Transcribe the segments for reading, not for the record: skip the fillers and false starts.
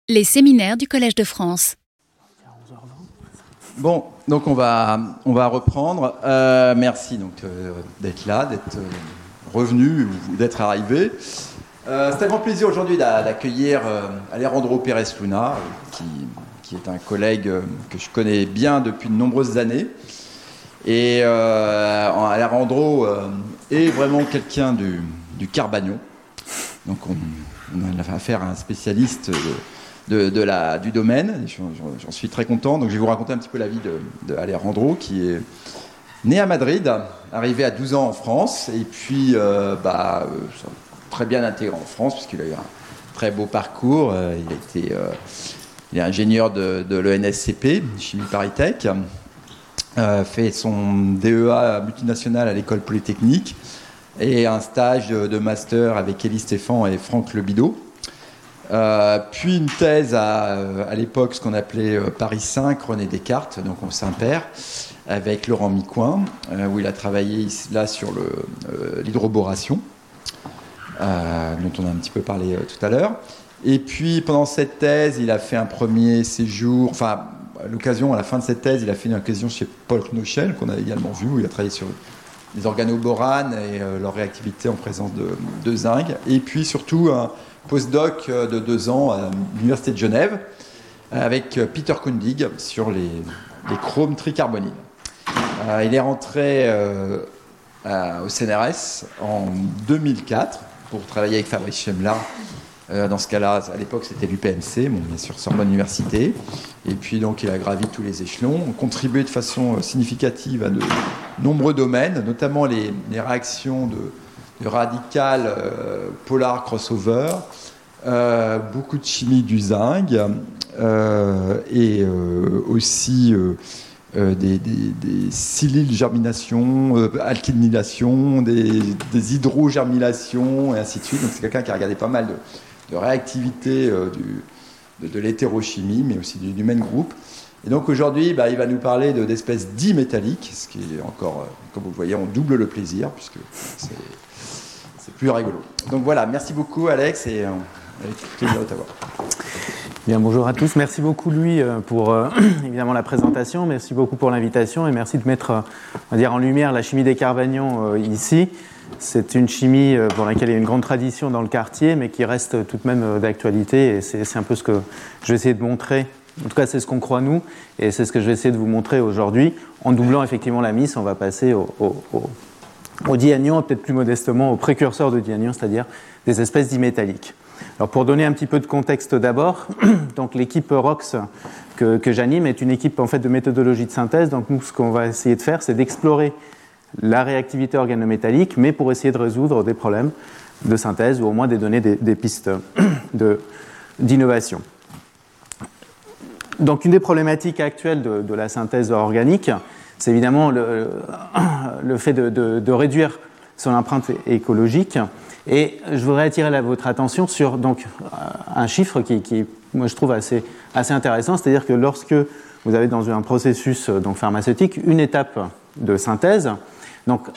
Les séminaires du Collège de France. Bon, donc on va reprendre. Merci donc d'être là, d'être revenu ou d'être arrivé. C'est un grand plaisir aujourd'hui d'accueillir Alejandro Pérez Luna, qui est un collègue que je connais bien depuis de nombreuses années. Et Alejandro est vraiment quelqu'un du Carbagnon. Donc on a affaire à un spécialiste du domaine. J'en suis très content. Donc je vais vous raconter un petit peu la vie de Alejandro, qui est né à Madrid, arrivé à 12 ans en France, et puis très bien intégré en France, puisqu'il a eu un très beau parcours. Il est ingénieur de l'ENSCP, Chimie ParisTech, fait son DEA multinational à l'école polytechnique, et un stage de master avec Élie Stéphan et Franck Lebidaud. Puis une thèse à l'époque, ce qu'on appelait Paris 5, René Descartes, donc au Saint-Père, avec Laurent Micoin, où il a travaillé là sur l'hydroboration, dont on a un petit peu parlé tout à l'heure. Et puis pendant cette thèse, il a fait un premier séjour, à la fin de cette thèse, il a fait une occasion chez Paul Knoschel, qu'on a également vu, où il a travaillé sur les organoboranes et leur réactivité en présence de zinc. Et puis surtout un postdoc de 2 ans à l'Université de Genève avec Peter Kundig sur les chromes tricarbonyles. Il est rentré au CNRS en 2004 pour travailler avec Fabrice Chemla. Dans ce cas-là, à l'époque, c'était l'UPMC, bien sûr Sorbonne Université. Et puis, donc, il a gravi tous les échelons, contribué de façon significative à de nombreux domaines, notamment les réactions de radical polar crossover, beaucoup de chimie du zinc, et aussi des silyl germination, alkynylation, des hydrogerminations, et ainsi de suite. Donc c'est quelqu'un qui a regardé pas mal de réactivité de l'hétérochimie, mais aussi du même groupe. Et donc aujourd'hui, il va nous parler d'espèces dimétalliques, ce qui est encore, comme vous le voyez, on double le plaisir, puisque c'est plus rigolo. Donc voilà, merci beaucoup Alex, et avec plaisir de t'avoir. Bien, bonjour à tous. Merci beaucoup Louis pour évidemment la présentation. Merci beaucoup pour l'invitation et merci de mettre en lumière la chimie des Carbagnons ici. C'est une chimie pour laquelle il y a une grande tradition dans le quartier, mais qui reste tout de même d'actualité. Et c'est un peu ce que je vais essayer de montrer. En tout cas, c'est ce qu'on croit nous, et c'est ce que je vais essayer de vous montrer aujourd'hui. En doublant effectivement la mise, on va passer au dianion, peut-être plus modestement au précurseur de dianion, c'est-à-dire des espèces dimétalliques. Alors pour donner un petit peu de contexte d'abord, donc l'équipe ROX que j'anime est une équipe en fait de méthodologie de synthèse. Donc nous, ce qu'on va essayer de faire, c'est d'explorer la réactivité organométallique, mais pour essayer de résoudre des problèmes de synthèse ou au moins de donner des pistes d'innovation. Donc une des problématiques actuelles de la synthèse organique, c'est évidemment le fait de réduire son empreinte écologique. Et je voudrais attirer votre attention sur donc, un chiffre qui, moi, je trouve assez intéressant, c'est-à-dire que lorsque vous avez dans un processus pharmaceutique une étape de synthèse, donc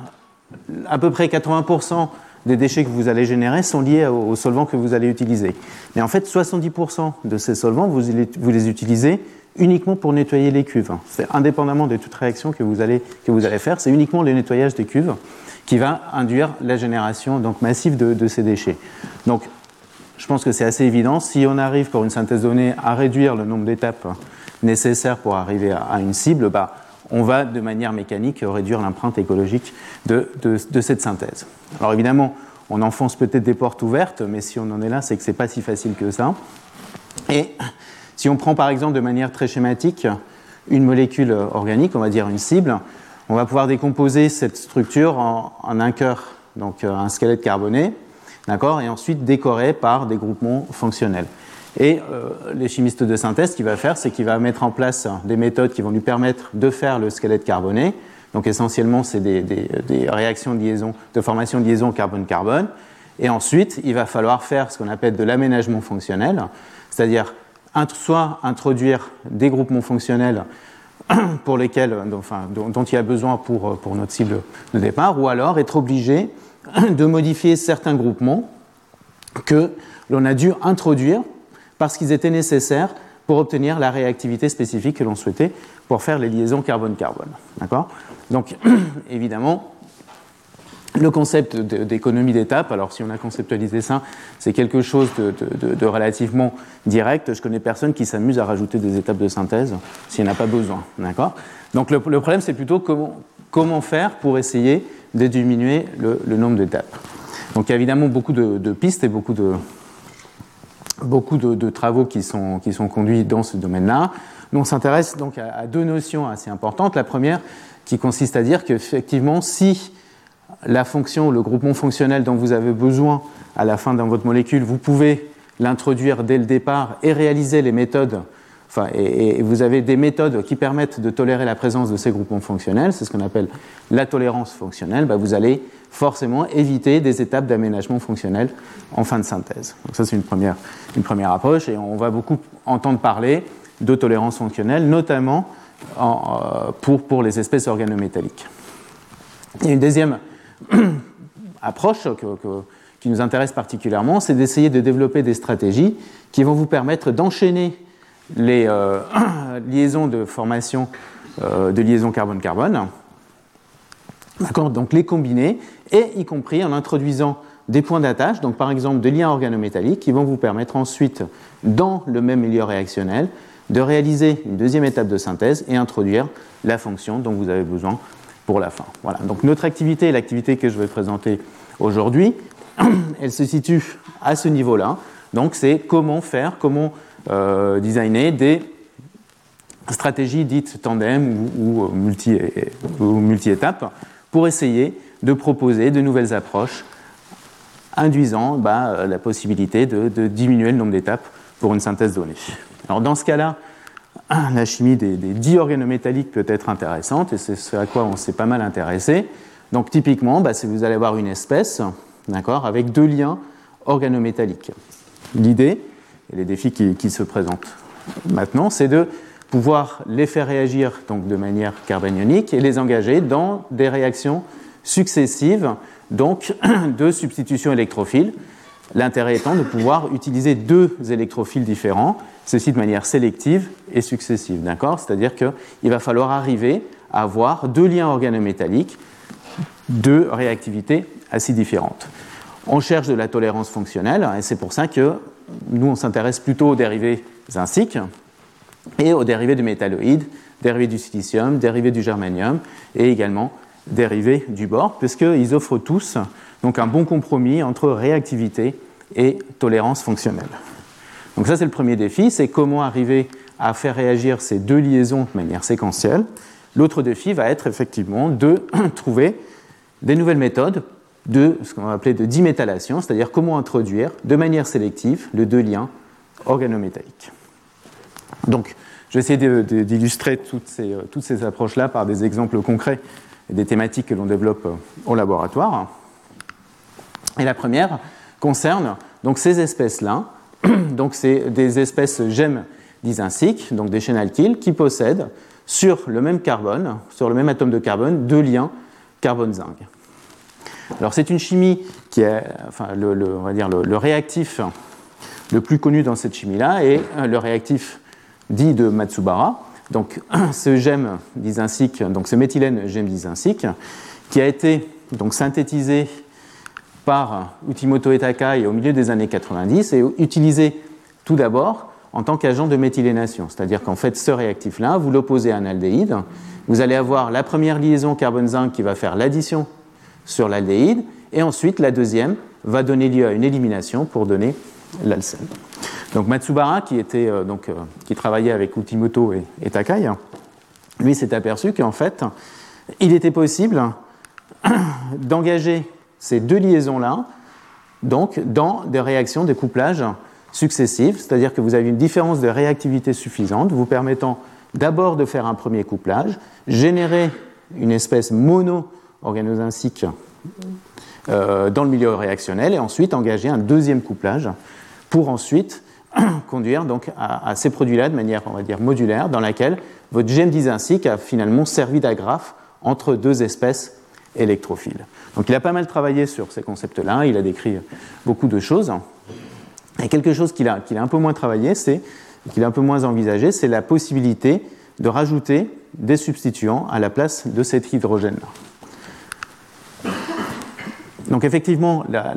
à peu près 80% des déchets que vous allez générer sont liés aux solvants que vous allez utiliser. Mais en fait, 70% de ces solvants, vous les utilisez uniquement pour nettoyer les cuves. C'est indépendamment de toute réaction que vous allez faire, c'est uniquement le nettoyage des cuves qui va induire la génération massive de ces déchets. Donc, je pense que c'est assez évident. Si on arrive pour une synthèse donnée à réduire le nombre d'étapes nécessaires pour arriver à une cible, on va de manière mécanique réduire l'empreinte écologique de cette synthèse. Alors évidemment, on enfonce peut-être des portes ouvertes, mais si on en est là, c'est que ce n'est pas si facile que ça. Et si on prend par exemple de manière très schématique une molécule organique, on va dire une cible, on va pouvoir décomposer cette structure en un cœur, donc un squelette carboné, d'accord, et ensuite décorer par des groupements fonctionnels. Et les chimistes de synthèse, ce qu'il va faire, c'est qu'il va mettre en place des méthodes qui vont lui permettre de faire le squelette carboné. Donc essentiellement, c'est des réactions de liaison, de formation de liaison carbone-carbone. Et ensuite, il va falloir faire ce qu'on appelle de l'aménagement fonctionnel, c'est-à-dire soit introduire des groupements fonctionnels pour lesquels, dont il y a besoin pour notre cible de départ, ou alors être obligé de modifier certains groupements que l'on a dû introduire parce qu'ils étaient nécessaires pour obtenir la réactivité spécifique que l'on souhaitait pour faire les liaisons carbone-carbone. D'accord ? Donc, évidemment, le concept d'économie d'étape, alors si on a conceptualisé ça, c'est quelque chose de relativement direct. Je connais personne qui s'amuse à rajouter des étapes de synthèse s'il n'y en a pas besoin. D'accord ? Donc le problème, c'est plutôt comment faire pour essayer de diminuer le nombre d'étapes. Donc il y a évidemment beaucoup de pistes et beaucoup de travaux qui sont conduits dans ce domaine-là. Nous, on s'intéresse donc à deux notions assez importantes. La première, qui consiste à dire qu'effectivement, si la fonction, le groupement fonctionnel dont vous avez besoin à la fin dans votre molécule, vous pouvez l'introduire dès le départ et réaliser les méthodes, et vous avez des méthodes qui permettent de tolérer la présence de ces groupements fonctionnels, c'est ce qu'on appelle la tolérance fonctionnelle, vous allez forcément éviter des étapes d'aménagement fonctionnel en fin de synthèse. Donc ça, c'est une première approche, et on va beaucoup entendre parler de tolérance fonctionnelle, notamment pour les espèces organométalliques. Il y a une deuxième approche qui nous intéresse particulièrement, c'est d'essayer de développer des stratégies qui vont vous permettre d'enchaîner les liaisons de formation de liaisons carbone-carbone, d'accord, donc les combiner, et y compris en introduisant des points d'attache, donc par exemple des liens organométalliques qui vont vous permettre ensuite, dans le même milieu réactionnel, de réaliser une deuxième étape de synthèse et introduire la fonction dont vous avez besoin pour la fin. Voilà. Donc notre activité, l'activité que je vais présenter aujourd'hui, elle se situe à ce niveau-là. Donc c'est comment designer des stratégies dites tandem ou multi-étapes pour essayer de proposer de nouvelles approches induisant la possibilité de diminuer le nombre d'étapes pour une synthèse donnée. Alors dans ce cas-là, la chimie des diorganométalliques peut être intéressante, et c'est ce à quoi on s'est pas mal intéressé. Donc typiquement, si vous allez avoir une espèce, d'accord, avec deux liens organométalliques. L'idée, et les défis qui se présentent maintenant, c'est de pouvoir les faire réagir donc, de manière carbanionique et les engager dans des réactions successives donc, de substitution électrophile. L'intérêt étant de pouvoir utiliser deux électrophiles différents, ceci de manière sélective et successive. D'accord ? C'est-à-dire qu'il va falloir arriver à avoir deux liens organométalliques de réactivité assez différentes. On cherche de la tolérance fonctionnelle, et c'est pour ça que nous, on s'intéresse plutôt aux dérivés zinciques et aux dérivés du métalloïde, dérivés du silicium, dérivés du germanium et également dérivés du bore, puisqu'ils offrent tous donc un bon compromis entre réactivité et tolérance fonctionnelle. Donc ça, c'est le premier défi, c'est comment arriver à faire réagir ces deux liaisons de manière séquentielle. L'autre défi va être effectivement de trouver des nouvelles méthodes de ce qu'on va appeler de diméthylation, c'est-à-dire comment introduire de manière sélective les deux liens organométalliques. Donc, je vais essayer d'illustrer toutes ces approches-là par des exemples concrets et des thématiques que l'on développe au laboratoire. Et la première concerne donc ces espèces-là. Donc, c'est des espèces gemmes dizinciques, donc des chaînes alkyles, qui possèdent sur le même carbone, sur le même atome de carbone, deux liens carbone-zinc. Alors, c'est une chimie qui est, on va dire le réactif le plus connu dans cette chimie-là est le réactif dit de Matsubara. Donc, ce gemme dizincique, donc ce méthylène gemme dizincique, qui a été donc synthétisé par Uchimoto et Takai au milieu des années 90 et utilisé tout d'abord en tant qu'agent de méthylénation. C'est-à-dire qu'en fait, ce réactif-là, vous l'opposez à un aldéhyde, vous allez avoir la première liaison carbone-zinc qui va faire l'addition sur l'aldéhyde, et ensuite la deuxième va donner lieu à une élimination pour donner l'alcène. Donc Matsubara, qui travaillait avec Uchimoto et Takai, lui s'est aperçu qu'en fait, il était possible d'engager ces deux liaisons-là donc, dans des réactions de couplage successives, c'est-à-dire que vous avez une différence de réactivité suffisante, vous permettant d'abord de faire un premier couplage, générer une espèce mono-organozincique dans le milieu réactionnel, et ensuite engager un deuxième couplage pour ensuite conduire donc à ces produits-là de manière, on va dire, modulaire, dans laquelle votre gemme dizincique a finalement servi d'agrafe entre deux espèces électrophiles. Donc il a pas mal travaillé sur ces concepts-là, il a décrit beaucoup de choses. Et quelque chose qu'il a un peu moins travaillé, qu'il a un peu moins envisagé, c'est la possibilité de rajouter des substituants à la place de cet hydrogène-là. Donc effectivement, la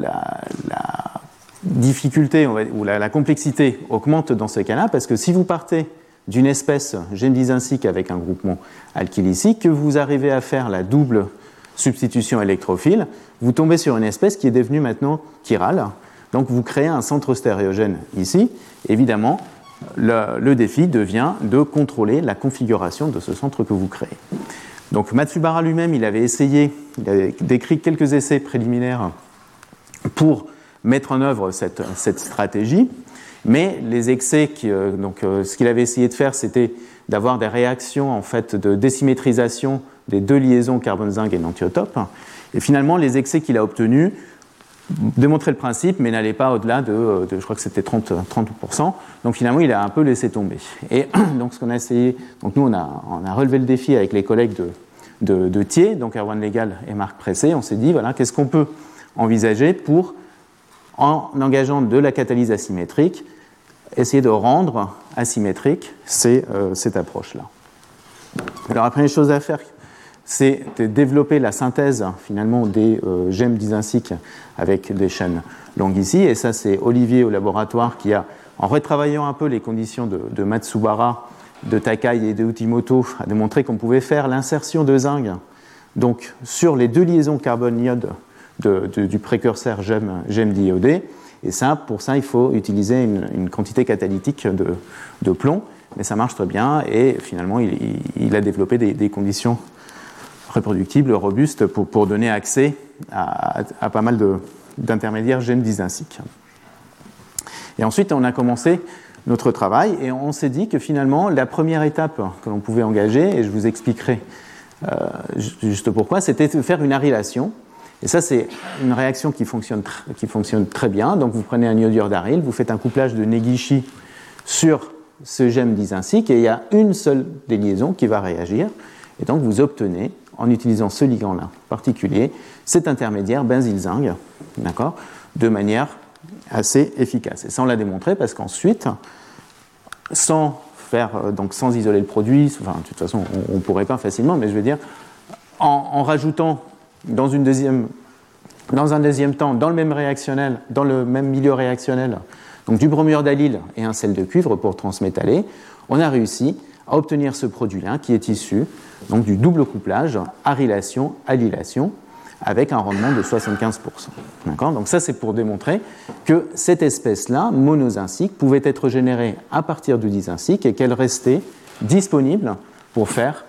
difficulté ou la complexité augmente dans ce cas-là, parce que si vous partez d'une espèce gène dizinsique avec un groupement alkylicique, que vous arrivez à faire la double substitution électrophile, vous tombez sur une espèce qui est devenue maintenant chirale. Donc vous créez un centre stéréogène ici. Évidemment, le défi devient de contrôler la configuration de ce centre que vous créez. Donc Matsubara lui-même, il avait décrit quelques essais préliminaires pour mettre en œuvre cette stratégie, mais les excès, ce qu'il avait essayé de faire, c'était d'avoir des réactions en fait, de désymétrisation des deux liaisons carbone-zinc et non-thiotope. Et finalement, les excès qu'il a obtenus démontraient le principe, mais n'allaient pas au-delà de je crois que c'était 30%. Donc finalement, il a un peu laissé tomber. Et donc ce qu'on a essayé, donc nous on a relevé le défi avec les collègues de Thiers, donc Erwan Legal et Marc Pressé. On s'est dit, voilà, qu'est-ce qu'on peut envisager pour, en engageant de la catalyse asymétrique, essayer de rendre asymétrique cette approche-là. Alors la première chose à faire, c'est de développer la synthèse finalement des gemmes dizinsiques avec des chaînes longues ici. Et ça, c'est Olivier au laboratoire qui a, en retravaillant un peu les conditions de Matsubara, de Takai et de Utimoto, a démontré qu'on pouvait faire l'insertion de zinc donc, sur les deux liaisons carbone-iode du précurseur gemme diiodé. Et ça, pour ça, il faut utiliser une quantité catalytique de plomb. Mais ça marche très bien et finalement, il a développé des conditions reproductibles, robustes, pour donner accès à pas mal d'intermédiaires gènes dizinsiques. Et ensuite, on a commencé notre travail et on s'est dit que finalement, la première étape que l'on pouvait engager, et je vous expliquerai juste pourquoi, c'était de faire une arylation. Et ça, c'est une réaction qui fonctionne très bien. Donc, vous prenez un iodure d'aryl, vous faites un couplage de Negishi sur ce gemme dizinsique et il y a une seule des liaisons qui va réagir. Et donc, vous obtenez, en utilisant ce ligand-là particulier, cet intermédiaire benzylzinc, d'accord, de manière assez efficace. Et ça, on l'a démontré parce qu'ensuite, sans isoler le produit, enfin, de toute façon, on ne pourrait pas facilement, mais je veux dire, en rajoutant dans un deuxième temps, dans le même réactionnel, dans le même milieu réactionnel, donc du bromure d'allyle et un sel de cuivre pour transmétaller, on a réussi à obtenir ce produit-là qui est issu donc, du double couplage arylation-allylation avec un rendement de 75%. D'accord ? Donc ça, c'est pour démontrer que cette espèce-là, monozinsique, pouvait être générée à partir du dizinsique et qu'elle restait disponible pour faire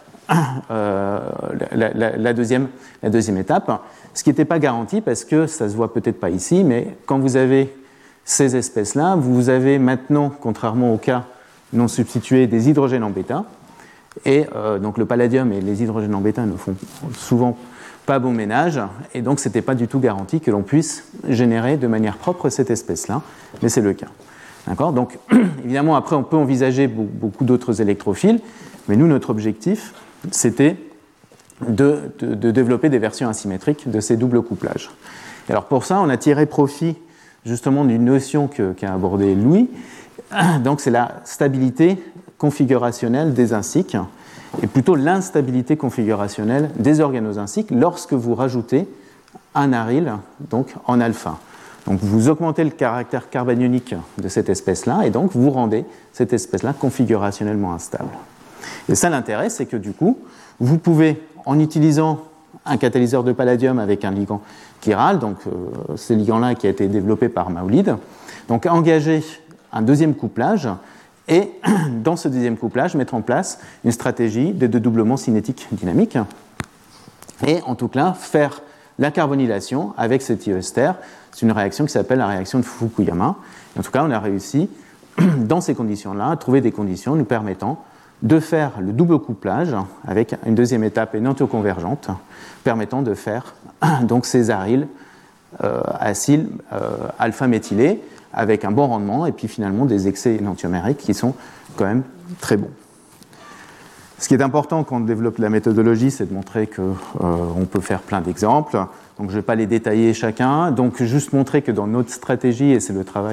la deuxième étape, ce qui n'était pas garanti parce que ça ne se voit peut-être pas ici, mais quand vous avez ces espèces-là, vous avez maintenant, contrairement au cas non substitué, des hydrogènes en bêta, et donc le palladium et les hydrogènes en bêta ne font souvent pas bon ménage, et donc ce n'était pas du tout garanti que l'on puisse générer de manière propre cette espèce-là, mais c'est le cas. D'accord ? Donc évidemment, après, on peut envisager beaucoup d'autres électrophiles, mais nous, notre objectif, c'était de développer des versions asymétriques de ces doubles couplages. Et alors pour ça, on a tiré profit justement d'une notion qu'a abordée Louis, donc c'est la stabilité configurationnelle des zinsiques, et plutôt l'instabilité configurationnelle des organozinsiques lorsque vous rajoutez un aryl donc en alpha. Donc vous augmentez le caractère carbanionique de cette espèce-là, et donc vous rendez cette espèce-là configurationnellement instable. Et ça, l'intérêt, c'est que du coup, vous pouvez, en utilisant un catalyseur de palladium avec un ligand chiral, donc ce ligand-là qui a été développé par Maulid, donc engager un deuxième couplage et dans ce deuxième couplage, mettre en place une stratégie de dédoublement cinétique dynamique et en tout cas faire la carbonylation avec ce thioester. C'est une réaction qui s'appelle la réaction de Fukuyama. Et en tout cas, on a réussi dans ces conditions-là à trouver des conditions nous permettant de faire le double couplage avec une deuxième étape énantioconvergente permettant de faire donc ces aryles acyl alpha-méthylés avec un bon rendement et puis finalement des excès énantiomériques qui sont quand même très bons. Ce qui est important quand on développe la méthodologie, c'est de montrer qu'on peut faire plein d'exemples. Donc je ne vais pas les détailler chacun, donc juste montrer que dans notre stratégie, et c'est le travail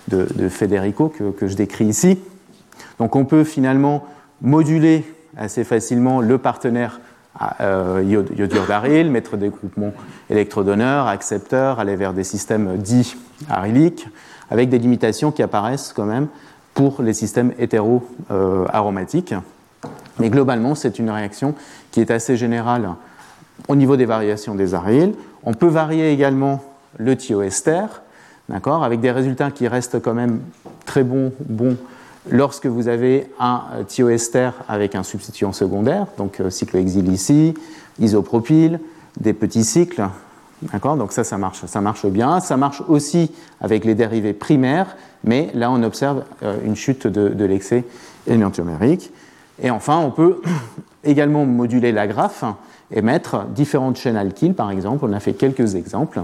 de Federico que je décris ici. Donc on peut finalement moduler assez facilement le partenaire iodure d'aryl, mettre des groupements électrodonneurs, accepteurs, aller vers des systèmes dits aryliques, avec des limitations qui apparaissent quand même pour les systèmes hétéro-aromatiques. Mais globalement, c'est une réaction qui est assez générale au niveau des variations des aryles. On peut varier également le thioester, d'accord, avec des résultats qui restent quand même très bons lorsque vous avez un thioester avec un substituant secondaire, donc cyclohexyle ici, isopropyl, des petits cycles, d'accord, donc ça marche bien. Ça marche aussi avec les dérivés primaires, mais là on observe une chute de l'excès énantiomérique. Et enfin, on peut également moduler l'agrafe et mettre différentes chaînes alkyles, par exemple. On a fait quelques exemples.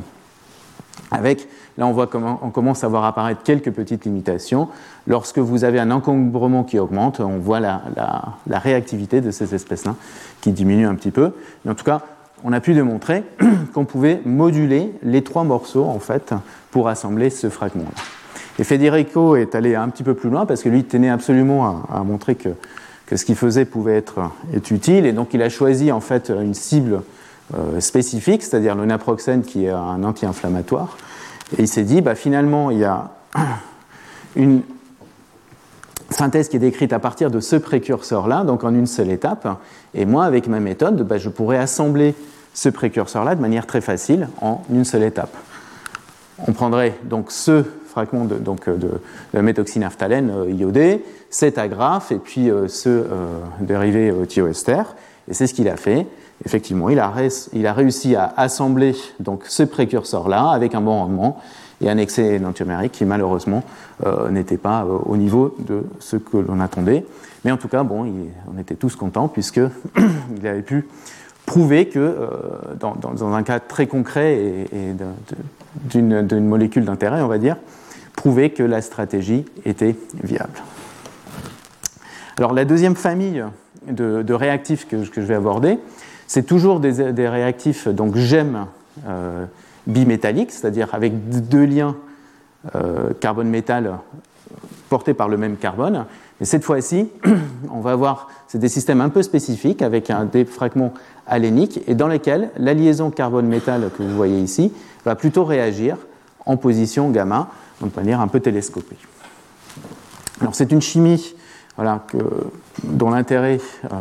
Là, on commence à voir apparaître quelques petites limitations. Lorsque vous avez un encombrement qui augmente, on voit la réactivité de ces espèces-là qui diminue un petit peu. Mais en tout cas, on a pu démontrer qu'on pouvait moduler les 3 morceaux, en fait, pour assembler ce fragment-là. Et Federico est allé un petit peu plus loin, parce que lui tenait absolument à montrer que ce qu'il faisait pouvait être utile, et donc il a choisi en fait une cible spécifique, c'est-à-dire le naproxène qui est un anti-inflammatoire, et il s'est dit finalement il y a une synthèse qui est décrite à partir de ce précurseur-là, donc en une seule étape, et moi avec ma méthode, je pourrais assembler ce précurseur-là de manière très facile en une seule étape. On prendrait donc ce fragment de la méthoxynaphthalène iodée, cet agrafe et puis ce dérivé thioester. Et c'est ce qu'il a fait. Effectivement, il a réussi à assembler donc, ce précurseur-là avec un bon rendement et un excès énantiomérique qui malheureusement n'était pas au niveau de ce que l'on attendait. Mais en tout cas, on était tous contents puisqu'il avait pu prouver que dans un cas très concret et d'une molécule d'intérêt, on va dire, prouver que la stratégie était viable. Alors la deuxième famille de réactifs que je vais aborder, c'est toujours des réactifs donc GEM bimétalliques, c'est-à-dire avec 2 liens carbone-métal portés par le même carbone. Mais cette fois-ci, on va avoir c'est des systèmes un peu spécifiques avec des fragments aléniques et dans lesquels la liaison carbone-métal que vous voyez ici va plutôt réagir en position gamma, donc de manière un peu télescopée. Alors c'est une chimie dont l'intérêt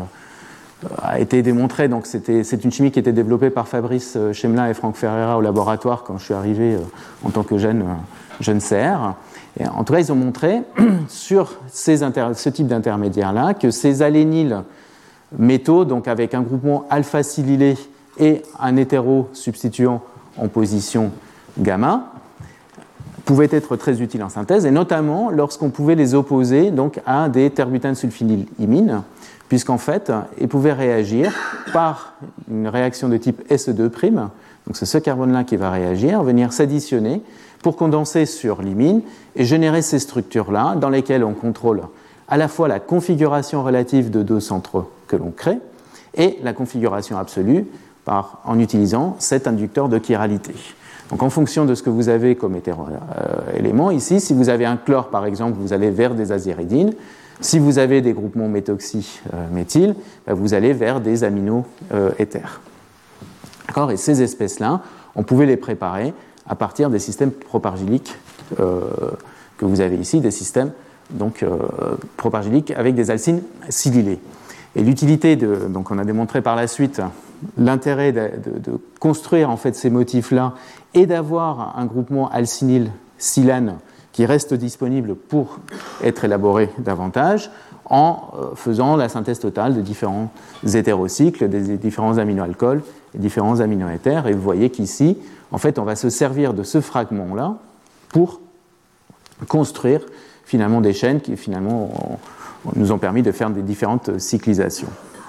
a été démontré. Donc c'est une chimie qui était développée par Fabrice Chemelin et Franck Ferreira au laboratoire quand je suis arrivé en tant que jeune CR. Et en tout cas, ils ont montré sur ce type d'intermédiaire-là que ces aléniles métaux, donc avec un groupement alpha-silylé et un hétéro-substituant en position gamma, pouvaient être très utiles en synthèse, et notamment lorsqu'on pouvait les opposer donc, à des terbutanes sulfinylimines, puisqu'en fait, ils pouvaient réagir par une réaction de type SE2', donc c'est ce carbone-là qui va réagir, venir s'additionner pour condenser sur l'imine et générer ces structures-là dans lesquelles on contrôle à la fois la configuration relative de 2 centraux que l'on crée et la configuration absolue en utilisant cet inducteur de chiralité. Donc en fonction de ce que vous avez comme hétéro-élément, ici, si vous avez un chlore par exemple, vous allez vers des aziridines. Si vous avez des groupements méthoxy-méthyl, vous allez vers des amino-éthers. Et ces espèces-là, on pouvait les préparer à partir des systèmes propargyliques que vous avez ici, des systèmes propargyliques avec des alcynes silylées. Et l'utilité donc on a démontré par la suite l'intérêt de construire en fait ces motifs-là et d'avoir un groupement alcynyl-silane qui reste disponible pour être élaboré davantage en faisant la synthèse totale de différents hétérocycles, des différents aminoalcools et différents aminoéthers. Et vous voyez qu'ici, en fait, on va se servir de ce fragment-là pour construire finalement des chaînes qui finalement nous ont permis de faire des différentes cyclisations.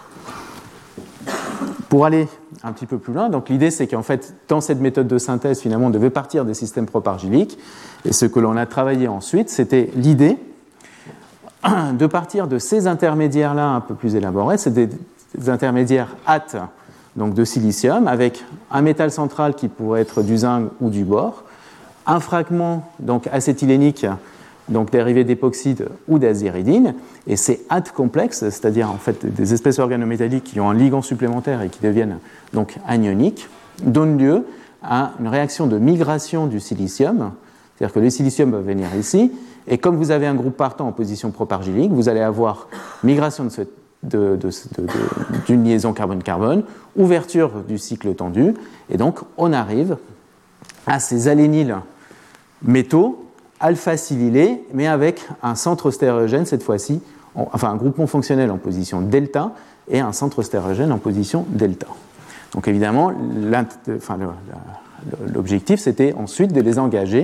Pour aller un petit peu plus loin, donc l'idée c'est qu'en fait, dans cette méthode de synthèse, finalement, on devait partir des systèmes propargyliques. Et ce que l'on a travaillé ensuite, c'était l'idée de partir de ces intermédiaires-là un peu plus élaborés. C'est des intermédiaires AT, donc de silicium, avec un métal central qui pourrait être du zinc ou du bore, un fragment donc acétylénique donc dérivés d'époxyde ou d'aziridine, et ces hâtes complexes, c'est-à-dire en fait des espèces organométalliques qui ont un ligand supplémentaire et qui deviennent donc anioniques, donnent lieu à une réaction de migration du silicium, c'est-à-dire que le silicium va venir ici, et comme vous avez un groupe partant en position propargylique, vous allez avoir migration d'une liaison carbone-carbone, ouverture du cycle tendu, et donc on arrive à ces aléniles métaux alpha-silylés, mais avec un centre stéréogène cette fois-ci, enfin un groupement fonctionnel en position delta et un centre stéréogène en position delta. Donc évidemment, l'objectif c'était ensuite de les engager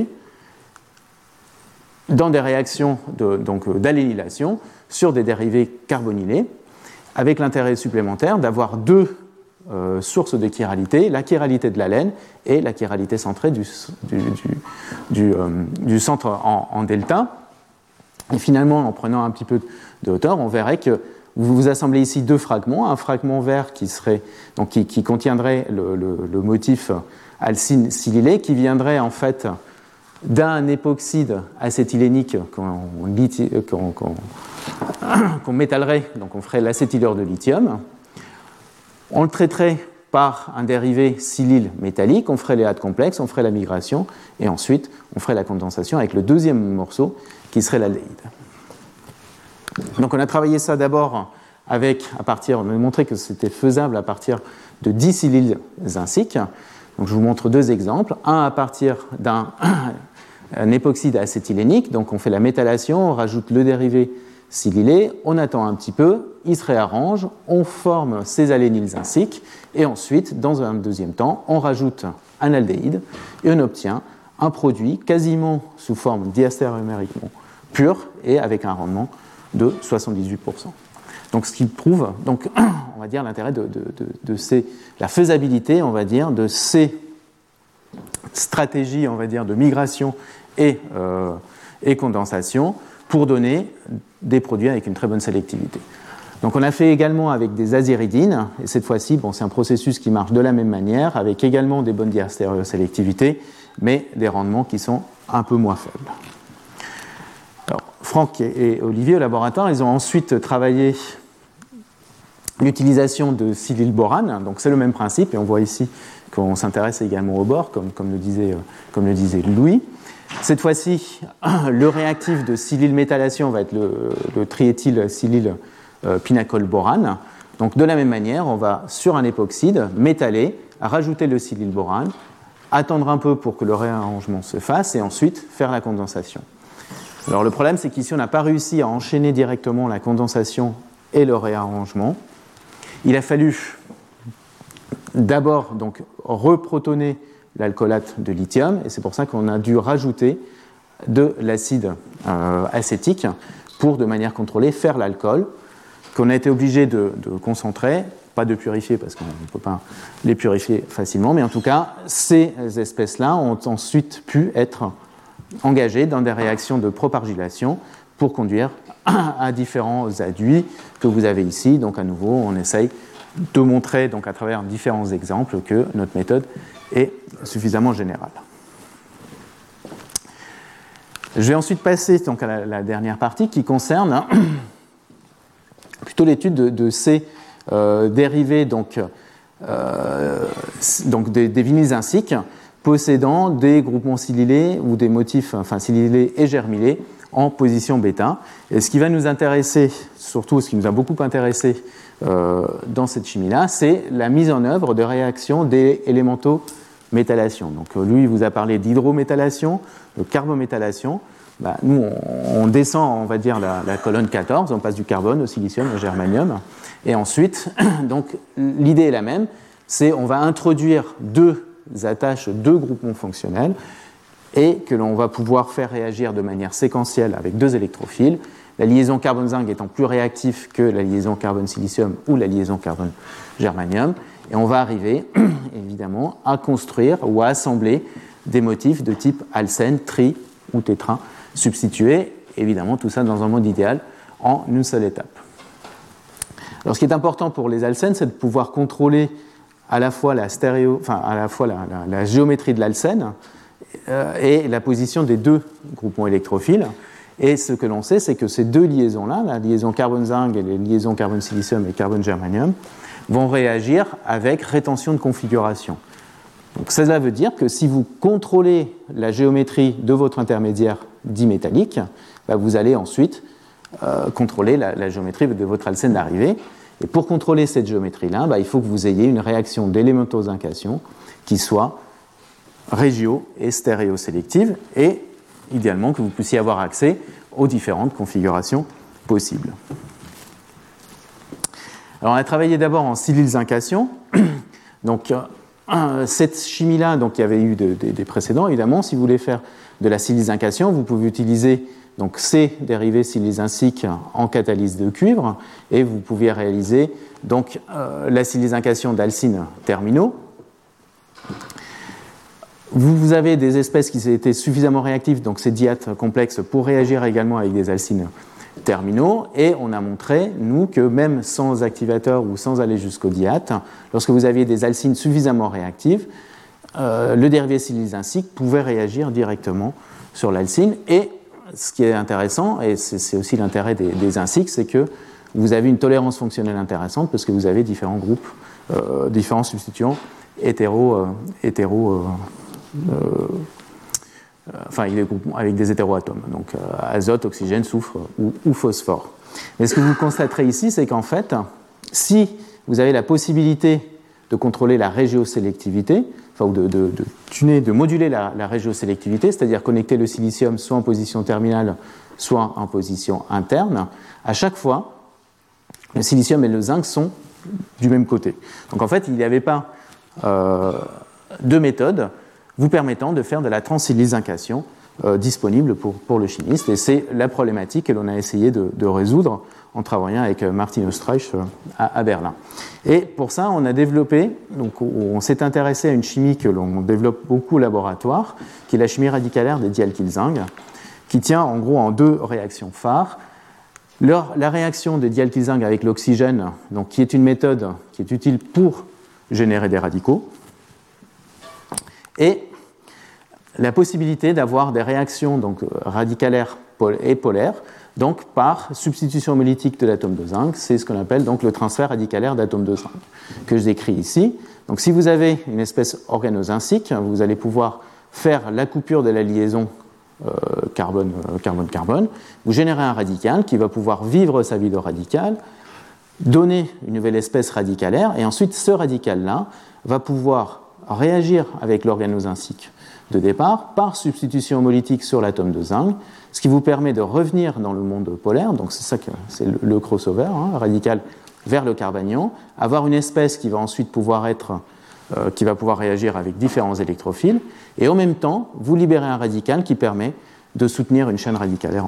dans des réactions d'alénylation sur des dérivés carbonylés, avec l'intérêt supplémentaire d'avoir deux sources de chiralité, la chiralité de la laine et la chiralité centrée du centre en delta. Et finalement, en prenant un petit peu de hauteur, on verrait que vous assemblez ici deux fragments, un fragment vert qui contiendrait le motif alcine silylé, qui viendrait en fait d'un époxyde acétylénique qu'on métallerait, donc on ferait l'acétylure de lithium. On le traiterait par un dérivé silyle métallique, on ferait les hâtes complexes, on ferait la migration, et ensuite on ferait la condensation avec le deuxième morceau qui serait l'aldéhyde. Donc on a travaillé ça d'abord on a montré que c'était faisable à partir de 10 silyles zinciques. Donc je vous montre deux exemples. Un à partir d'un époxyde acétylénique, donc on fait la métallation, on rajoute le dérivé silylé, on attend un petit peu, il se réarrange, on forme ces aléniles zinciques, et ensuite, dans un deuxième temps, on rajoute un aldéhyde, et on obtient un produit quasiment sous forme diastéréomériquement pur, et avec un rendement de 78%. Donc ce qui prouve, on va dire, l'intérêt la faisabilité, on va dire, de ces stratégies, on va dire, de migration et condensation pour donner des produits avec une très bonne sélectivité. Donc on a fait également avec des aziridines, et cette fois-ci, c'est un processus qui marche de la même manière, avec également des bonnes diastéréosélectivités, mais des rendements qui sont un peu moins faibles. Alors, Franck et Olivier au laboratoire, ils ont ensuite travaillé l'utilisation de silylborane, donc c'est le même principe, et on voit ici qu'on s'intéresse également au bord, comme le disait Louis. Cette fois-ci, le réactif de silylmétallation va être le triéthylsilyl pinacolborane. Donc de la même manière, on va sur un époxyde métallé rajouter le silylborane, attendre un peu pour que le réarrangement se fasse et ensuite faire la condensation. Alors le problème, c'est qu'ici on n'a pas réussi à enchaîner directement la condensation et le réarrangement. Il a fallu d'abord donc reprotoner l'alcoolate de lithium, et c'est pour ça qu'on a dû rajouter de l'acide acétique pour, de manière contrôlée, faire l'alcool, qu'on a été obligé de concentrer, pas de purifier parce qu'on ne peut pas les purifier facilement, mais en tout cas, ces espèces-là ont ensuite pu être engagées dans des réactions de propargylation pour conduire à différents adduits que vous avez ici. Donc à nouveau, on essaye de montrer donc, à travers différents exemples que notre méthode est suffisamment générale. Je vais ensuite passer donc, à la dernière partie qui concerne plutôt l'étude de ces dérivés donc des vinyles zinciques possédant des groupements silylés ou des motifs silylés et germylés en position bêta. Et ce qui va nous intéresser, surtout ce qui nous a beaucoup intéressé dans cette chimie-là, c'est la mise en œuvre de réactions des élémentométallation. Donc lui, il vous a parlé d'hydrométallation, de carbométallation. Nous, on descend, on va dire, la colonne 14, on passe du carbone au silicium, au germanium. Et ensuite, donc, l'idée est la même, c'est on va introduire deux attaches, deux groupements fonctionnels, et que l'on va pouvoir faire réagir de manière séquentielle avec deux électrophiles, la liaison carbone-zinc étant plus réactive que la liaison carbone-silicium ou la liaison carbone-germanium. Et on va arriver, évidemment, à construire ou à assembler des motifs de type alcène, tri ou tétra substitués. Évidemment, tout ça dans un monde idéal en une seule étape. Alors, ce qui est important pour les alcènes, c'est de pouvoir contrôler à la fois la géométrie de l'alcène et la position des deux groupements électrophiles. Et ce que l'on sait, c'est que ces deux liaisons-là, la liaison carbone-zinc et les liaisons carbone-silicium et carbone-germanium, vont réagir avec rétention de configuration. Donc cela veut dire que si vous contrôlez la géométrie de votre intermédiaire dimétallique, vous allez ensuite contrôler la géométrie de votre alcène d'arrivée. Et pour contrôler cette géométrie-là, il faut que vous ayez une réaction d'élémentozincation qui soit régio- et stéréosélective, et idéalement que vous puissiez avoir accès aux différentes configurations possibles. Alors on a travaillé d'abord en silylzincation. Donc cette chimie-là, donc il y avait eu des précédents, évidemment. Si vous voulez faire de la silylzincation, vous pouvez utiliser donc ces dérivés silylzinciques en catalyse de cuivre, et vous pouvez réaliser donc la silylzincation d'alcynes terminaux. Vous avez des espèces qui étaient suffisamment réactives, donc ces diates complexes, pour réagir également avec des alcynes terminaux, et on a montré, nous, que même sans activateur ou sans aller jusqu'au diate, lorsque vous aviez des alcynes suffisamment réactives, le dérivé silylzincique pouvait réagir directement sur l'alcyne. Et ce qui est intéressant, et c'est aussi l'intérêt des inciques, c'est que vous avez une tolérance fonctionnelle intéressante parce que vous avez différents groupes, différents substituants avec des hétéroatomes, donc azote, oxygène, soufre ou phosphore. Mais ce que vous constaterez ici, c'est qu'en fait, si vous avez la possibilité de contrôler la régiosélectivité, ou de tuner, de moduler la régiosélectivité, c'est-à-dire connecter le silicium soit en position terminale, soit en position interne, à chaque fois, le silicium et le zinc sont du même côté. Donc en fait, il n'y avait pas de méthode vous permettant de faire de la transilylzincation disponible pour le chimiste. Et c'est la problématique que l'on a essayé de résoudre en travaillant avec Martin Oestreich à Berlin. Et pour ça, on a développé, donc on s'est intéressé à une chimie que l'on développe beaucoup au laboratoire, qui est la chimie radicalaire des dialkylzinc, qui tient en gros en deux réactions phares. La réaction des dialkylzinc avec l'oxygène, donc qui est une méthode qui est utile pour générer des radicaux, et la possibilité d'avoir des réactions donc, radicalaires et polaires, donc par substitution homolytique de l'atome de zinc. C'est ce qu'on appelle donc le transfert radicalaire d'atomes de zinc, que je décris ici. Donc si vous avez une espèce organozincique, vous allez pouvoir faire la coupure de la liaison carbone-carbone, vous générez un radical qui va pouvoir vivre sa vie de radical, donner une nouvelle espèce radicalaire, et ensuite ce radical-là va pouvoir réagir avec l'organozincique de départ par substitution homolytique sur l'atome de zinc, ce qui vous permet de revenir dans le monde polaire, donc c'est ça que c'est le crossover, radical vers le carbanion, avoir une espèce qui va ensuite pouvoir réagir avec différents électrophiles, et en même temps, vous libérez un radical qui permet de soutenir une chaîne radicalaire.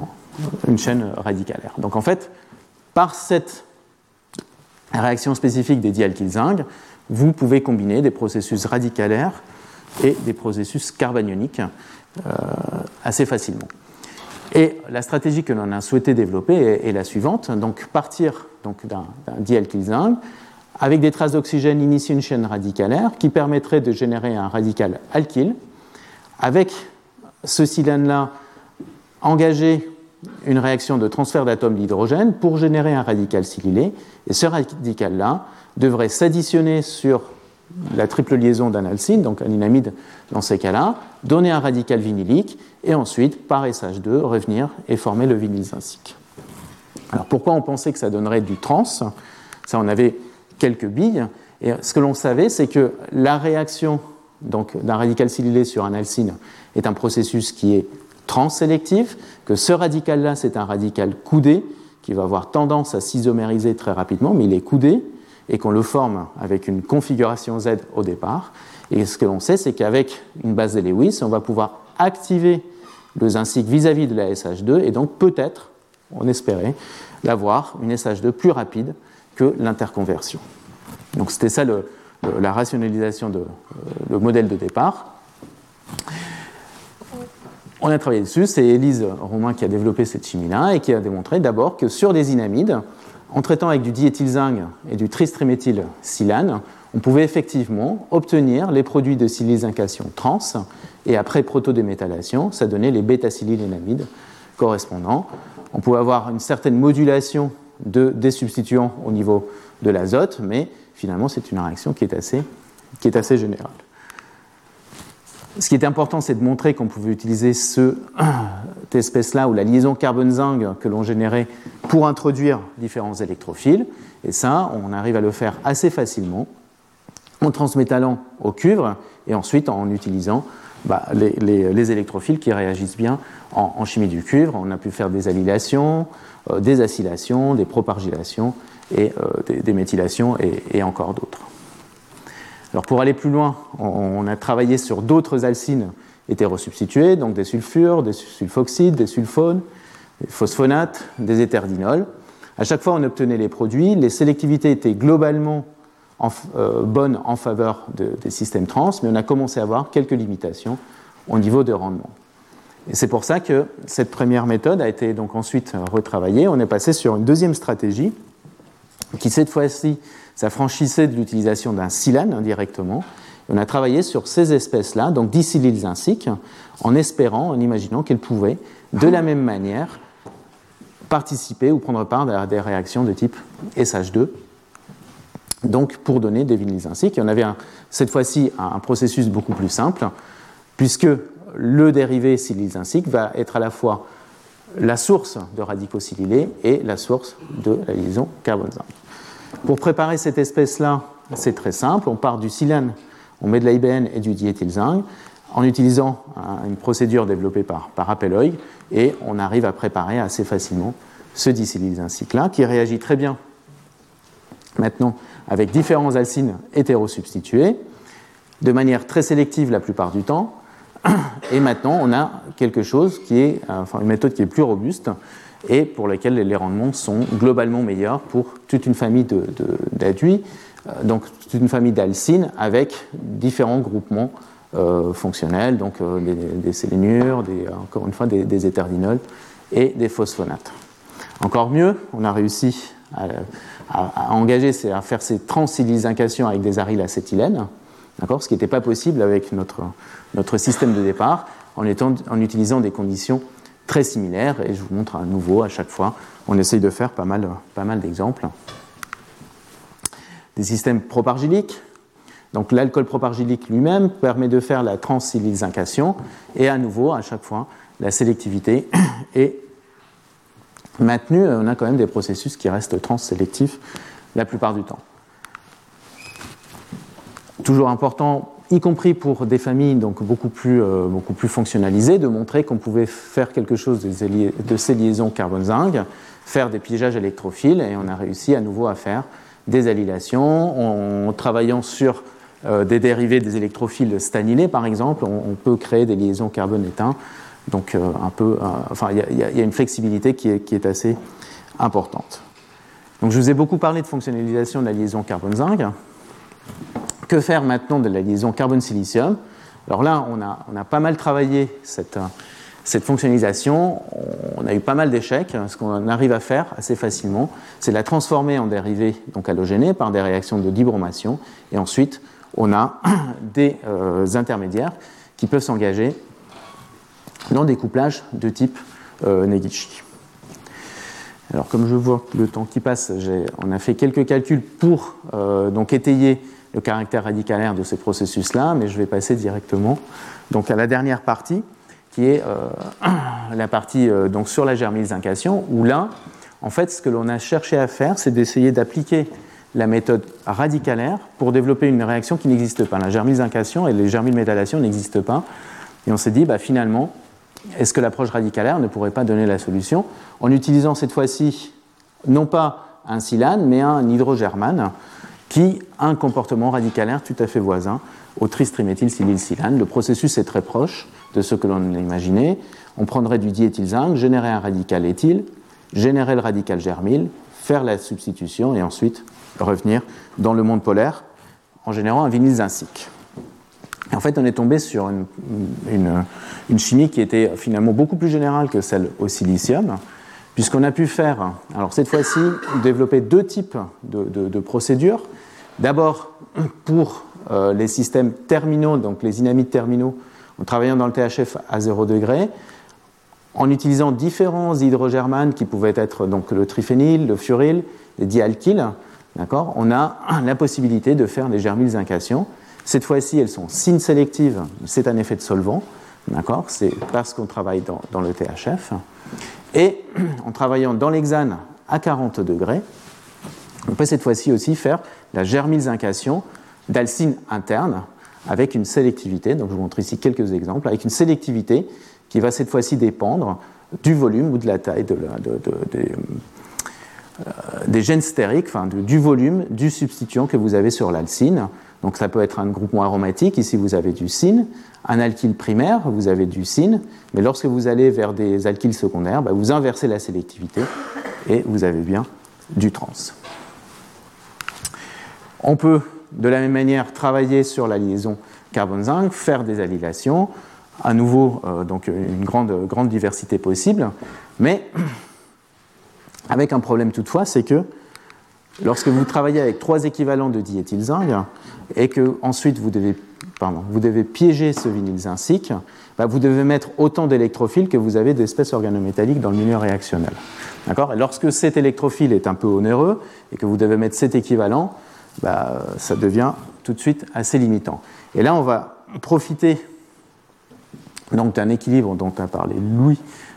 Donc en fait, par cette réaction spécifique des dialkylzinc, vous pouvez combiner des processus radicalaires et des processus carbanioniques assez facilement. Et la stratégie que l'on a souhaité développer est la suivante, donc partir d'un dialkylzinc avec des traces d'oxygène, initier une chaîne radicalaire qui permettrait de générer un radical alkyle, avec ce silane-là engager une réaction de transfert d'atomes d'hydrogène pour générer un radical silylé, et ce radical-là devrait s'additionner sur la triple liaison d'un alcyne, donc un amide dans ces cas-là, donner un radical vinylique, et ensuite, par SH2, revenir et former le vinylzincique. Alors pourquoi on pensait que ça donnerait du trans ? Ça, on avait quelques billes, et ce que l'on savait, c'est que la réaction donc, d'un radical silylé sur un alcyne est un processus qui est transsélectif, que ce radical-là, c'est un radical coudé, qui va avoir tendance à s'isomériser très rapidement, mais il est coudé, et qu'on le forme avec une configuration Z au départ. Et ce que l'on sait, c'est qu'avec une base de Lewis, on va pouvoir activer le zincique vis-à-vis de la SH2, et donc peut-être, on espérait, d'avoir une SH2 plus rapide que l'interconversion. Donc c'était ça la rationalisation le modèle de départ. On a travaillé dessus, c'est Élise Romain qui a développé cette chimie-là et qui a démontré d'abord que sur des inamides, en traitant avec du diéthylzinc et du tristriméthylsilane, on pouvait effectivement obtenir les produits de silylzincation trans, et après protodéméthylation, ça donnait les bêta-silylénamides correspondants. On pouvait avoir une certaine modulation des substituants au niveau de l'azote, mais finalement, c'est une réaction qui est assez générale. Ce qui est important, c'est de montrer qu'on pouvait utiliser cette espèce-là, ou la liaison carbone-zinc que l'on générait pour introduire différents électrophiles. Et ça, on arrive à le faire assez facilement en transmétallant au cuivre et ensuite en utilisant les électrophiles qui réagissent bien en chimie du cuivre. On a pu faire des allylations, des acylations, des propargylations et des méthylations et encore d'autres. Alors pour aller plus loin, on a travaillé sur d'autres alcynes hétérosubstituées, donc des sulfures, des sulfoxydes, des sulfones, des phosphonates, des étherdinols. À chaque fois, on obtenait les produits. Les sélectivités étaient globalement bonnes en faveur des systèmes trans, mais on a commencé à avoir quelques limitations au niveau de rendement. Et c'est pour ça que cette première méthode a été donc ensuite retravaillée. On est passé sur une deuxième stratégie qui, cette fois-ci, s'affranchissait de l'utilisation d'un silane indirectement. Et on a travaillé sur ces espèces-là, donc disilylzinciques, en espérant, en imaginant qu'elles pouvaient, de la même manière, participer ou prendre part à des réactions de type SH2, donc pour donner des vinylzinciques. Et on avait cette fois-ci un processus beaucoup plus simple, puisque le dérivé silylzincique va être à la fois la source de radicaux silylés et la source de la liaison carbone-zinc. Pour préparer cette espèce-là, c'est très simple. On part du silane, on met de l'IBN et du diéthylzinc en utilisant une procédure développée par Appel-Oeig, et on arrive à préparer assez facilement ce disilylzincique-là qui réagit très bien maintenant avec différents alcynes hétérosubstitués, de manière très sélective la plupart du temps. Et maintenant, on a quelque chose qui est, une méthode qui est plus robuste et pour laquelle les rendements sont globalement meilleurs pour toute une famille d'adduits, donc toute une famille d'alcynes avec différents groupements fonctionnels, donc des sélénures, encore une fois des étherdinols et des phosphonates. Encore mieux, on a réussi à engager, à faire ces transilylzincations avec des arylacétylènes, ce qui n'était pas possible avec notre système de départ, en utilisant des conditions très similaires, et je vous montre à nouveau à chaque fois, on essaye de faire pas mal d'exemples. Des systèmes propargyliques, donc l'alcool propargylique lui-même permet de faire la transilylzincation, et à nouveau, à chaque fois, la sélectivité est maintenue. On a quand même des processus qui restent transsélectifs la plupart du temps. Toujours important, y compris pour des familles donc beaucoup plus fonctionnalisées, de montrer qu'on pouvait faire quelque chose de ces liaisons carbone-zinc, faire des piégeages électrophiles, et on a réussi à nouveau à faire des allylations. En travaillant sur des dérivés des électrophiles stanylés, par exemple, on peut créer des liaisons carbone-étain. Donc il y a une flexibilité qui est assez importante. Donc je vous ai beaucoup parlé de fonctionnalisation de la liaison carbone-zinc. Que faire maintenant de la liaison carbone-silicium ? Alors là, on a pas mal travaillé cette fonctionnalisation. On a eu pas mal d'échecs. Ce qu'on arrive à faire assez facilement, c'est la transformer en dérivés donc halogénés par des réactions de dibromation. Et ensuite, on a des intermédiaires qui peuvent s'engager dans des couplages de type Negishi. Alors, comme je vois le temps qui passe, on a fait quelques calculs pour donc étayer le caractère radicalaire de ces processus-là, mais je vais passer directement donc à la dernière partie, qui est la partie donc sur la germylzincation, où là, en fait, ce que l'on a cherché à faire, c'est d'essayer d'appliquer la méthode radicalaire pour développer une réaction qui n'existe pas. La germylzincation et les germylméthallations n'existent pas, et on s'est dit, finalement, est-ce que l'approche radicalaire ne pourrait pas donner la solution en utilisant cette fois-ci non pas un silane, mais un hydrogermane qui a un comportement radicalaire tout à fait voisin au tristriméthylsilylsilane. Le processus est très proche de ce que l'on a imaginé. On prendrait du diéthylzinc, générer un radical éthyle, générer le radical germyle, faire la substitution et ensuite revenir dans le monde polaire en générant un vinylzincique. Et en fait, on est tombé sur une chimie qui était finalement beaucoup plus générale que celle au silicium, puisqu'on a pu faire, alors cette fois-ci, développer deux types de procédures. D'abord, pour les systèmes terminaux, donc les inamides terminaux, en travaillant dans le THF à 0 degré, en utilisant différents hydrogermanes qui pouvaient être donc le triphényl, le furyle, les dialkyles, d'accord, on a la possibilité de faire des germylzincations. Cette fois-ci, elles sont syn-sélectives, c'est un effet de solvant, d'accord, c'est parce qu'on travaille dans le THF. Et en travaillant dans l'hexane à 40 degrés, on peut cette fois-ci aussi faire la germylzincation d'alcynes internes avec une sélectivité, donc je vous montre ici quelques exemples, avec une sélectivité qui va cette fois-ci dépendre du volume ou de la taille des gènes stériques, enfin du volume du substituant que vous avez sur l'alcyne. Donc ça peut être un groupement aromatique, ici vous avez du syn, un alkyle primaire, vous avez du syn, mais lorsque vous allez vers des alkyles secondaires, vous inversez la sélectivité et vous avez bien du trans. On peut de la même manière travailler sur la liaison carbone-zinc, faire des allylations, à nouveau donc une grande diversité possible, mais avec un problème toutefois, c'est que lorsque vous travaillez avec 3 équivalents de diéthylzinc et que ensuite vous devez piéger ce vinylzincique, vous devez mettre autant d'électrophiles que vous avez d'espèces organométalliques dans le milieu réactionnel. D'accord ? Et lorsque cet électrophile est un peu onéreux et que vous devez mettre cet équivalent, ça devient tout de suite assez limitant. Et là, on va profiter donc d'un équilibre dont a parlé Louis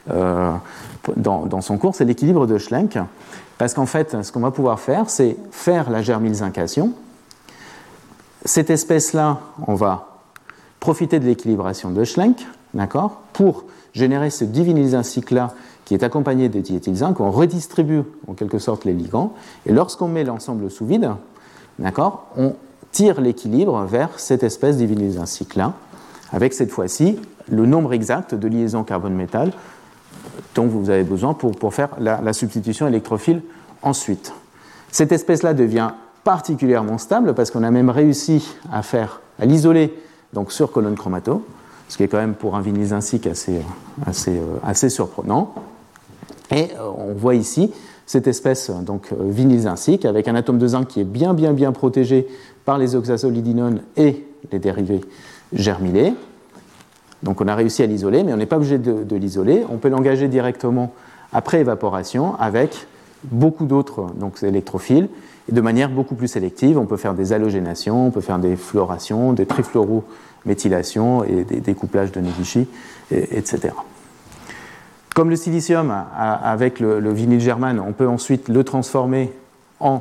dans son cours, c'est l'équilibre de Schlenk, parce qu'en fait, ce qu'on va pouvoir faire, c'est faire la germylzincation. Cette espèce-là, on va profiter de l'équilibration de Schlenk, d'accord, pour générer ce divinylzincique-là qui est accompagné de diéthylzinc, on redistribue en quelque sorte les ligands, et lorsqu'on met l'ensemble sous vide, d'accord, on tire l'équilibre vers cette espèce divinylzincique-là, avec cette fois-ci le nombre exact de liaisons carbone-métal dont vous avez besoin pour faire la substitution électrophile ensuite. Cette espèce-là devient particulièrement stable parce qu'on a même réussi à l'isoler donc sur colonne chromato, ce qui est quand même pour un vinylzincique assez surprenant. Et on voit ici cette espèce donc vinylzincique avec un atome de zinc qui est bien protégé par les oxazolidinones et les dérivés germylés. Donc on a réussi à l'isoler, mais on n'est pas obligé de l'isoler. On peut l'engager directement après évaporation avec beaucoup d'autres électrophiles et de manière beaucoup plus sélective. On peut faire des halogénations, on peut faire des fluorations, des trifluorométhylations et des découplages de Negishi, etc. Comme le silicium avec le vinylgermane, on peut ensuite le transformer en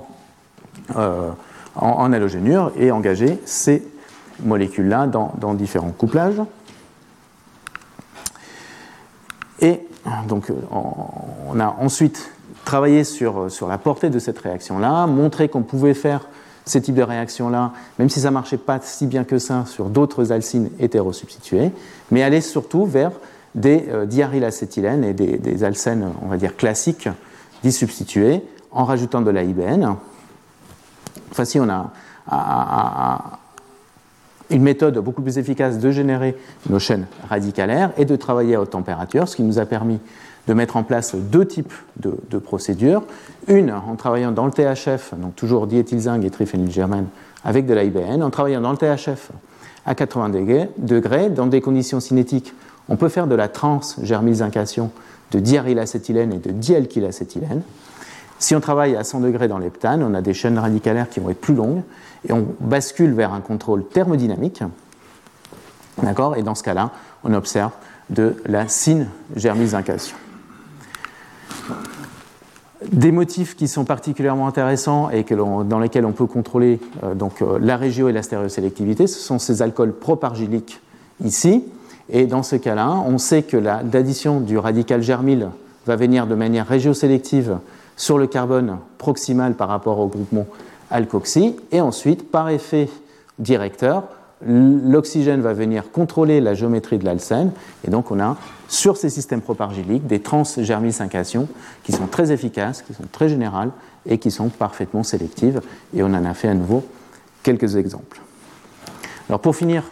halogénure et engager ces molécules-là dans différents couplages. Et donc, on a ensuite travaillé sur la portée de cette réaction-là, montré qu'on pouvait faire ces types de réactions-là, même si ça ne marchait pas si bien que ça sur d'autres alcynes hétérosubstituées, mais aller surtout vers des diarylacétylènes et des alcènes, on va dire, classiques disubstitués, en rajoutant de la IBN. Enfin, si on a une méthode beaucoup plus efficace de générer nos chaînes radicalaires et de travailler à haute température, ce qui nous a permis de mettre en place 2 types de procédures. Une, en travaillant dans le THF, donc toujours diéthylzinc et triphénylgermane avec de la IBN, en travaillant dans le THF à 80 degrés, dans des conditions cinétiques, on peut faire de la transgermylzincation de diarylacétylène et de dialkylacétylène. Si on travaille à 100 degrés dans l'heptane, on a des chaînes radicalaires qui vont être plus longues et on bascule vers un contrôle thermodynamique. D'accord ? Et dans ce cas-là, on observe de la syn-germylzincation. Des motifs qui sont particulièrement intéressants et dans lesquels on peut contrôler la régio et la stéréosélectivité, ce sont ces alcools propargyliques ici. Et dans ce cas-là, on sait que l'addition du radical germyle va venir de manière régiosélective sur le carbone proximal par rapport au groupement alkoxy, et ensuite, par effet directeur, l'oxygène va venir contrôler la géométrie de l'alcène, et donc on a sur ces systèmes propargyliques des transgermylzincations qui sont très efficaces, qui sont très générales et qui sont parfaitement sélectives, et on en a fait à nouveau quelques exemples. Alors pour finir,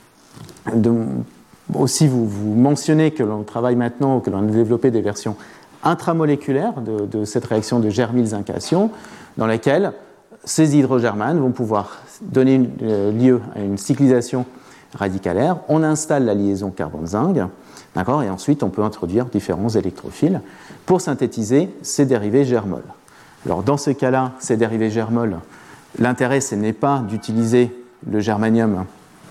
aussi vous mentionnez que l'on travaille maintenant, que l'on a développé des versions intramoléculaires de cette réaction de germylzincation, dans laquelle ces hydrogermanes vont pouvoir donner lieu à une cyclisation radicalaire. On installe la liaison carbone-zinc. D'accord ? Et ensuite, on peut introduire différents électrophiles pour synthétiser ces dérivés germol. Alors, dans ce cas-là, ces dérivés germol, l'intérêt, ce n'est pas d'utiliser le germanium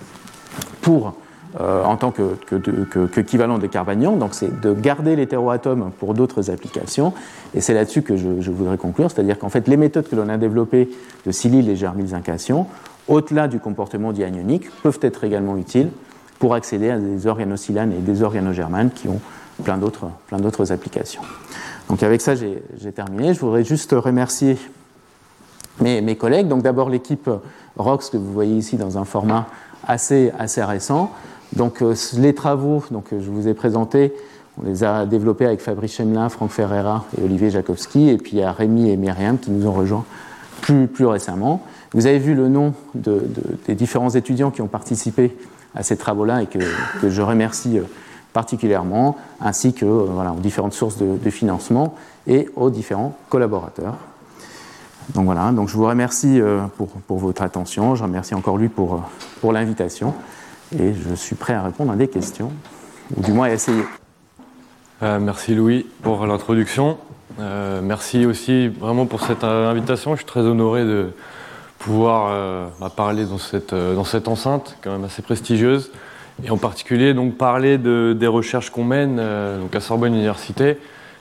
en tant qu'équivalent de carbanion, donc c'est de garder l'hétéroatome pour d'autres applications, et c'est là-dessus que je voudrais conclure, c'est-à-dire qu'en fait, les méthodes que l'on a développées de silyl et germylzincation, au-delà du comportement dianionique, peuvent être également utiles pour accéder à des organosilanes et des organogermanes qui ont plein d'autres applications. Donc avec ça, j'ai terminé. Je voudrais juste remercier mes collègues. Donc d'abord l'équipe ROX que vous voyez ici dans un format assez récent. Donc les travaux que je vous ai présentés, on les a développés avec Fabrice Chemelin, Franck Ferreira et Olivier Jakowski, et puis il y a Rémi et Myriam qui nous ont rejoints plus récemment. Vous avez vu le nom des différents étudiants qui ont participé à ces travaux-là et que je remercie particulièrement, ainsi que aux différentes sources de financement et aux différents collaborateurs. Donc voilà, donc je vous remercie pour votre attention, je remercie encore lui pour l'invitation, et je suis prêt à répondre à des questions, ou du moins à essayer. Merci Louis pour l'introduction. Merci aussi vraiment pour cette invitation. Je suis très honoré de pouvoir parler dans cette enceinte quand même assez prestigieuse, et en particulier donc parler des recherches qu'on mène donc à Sorbonne Université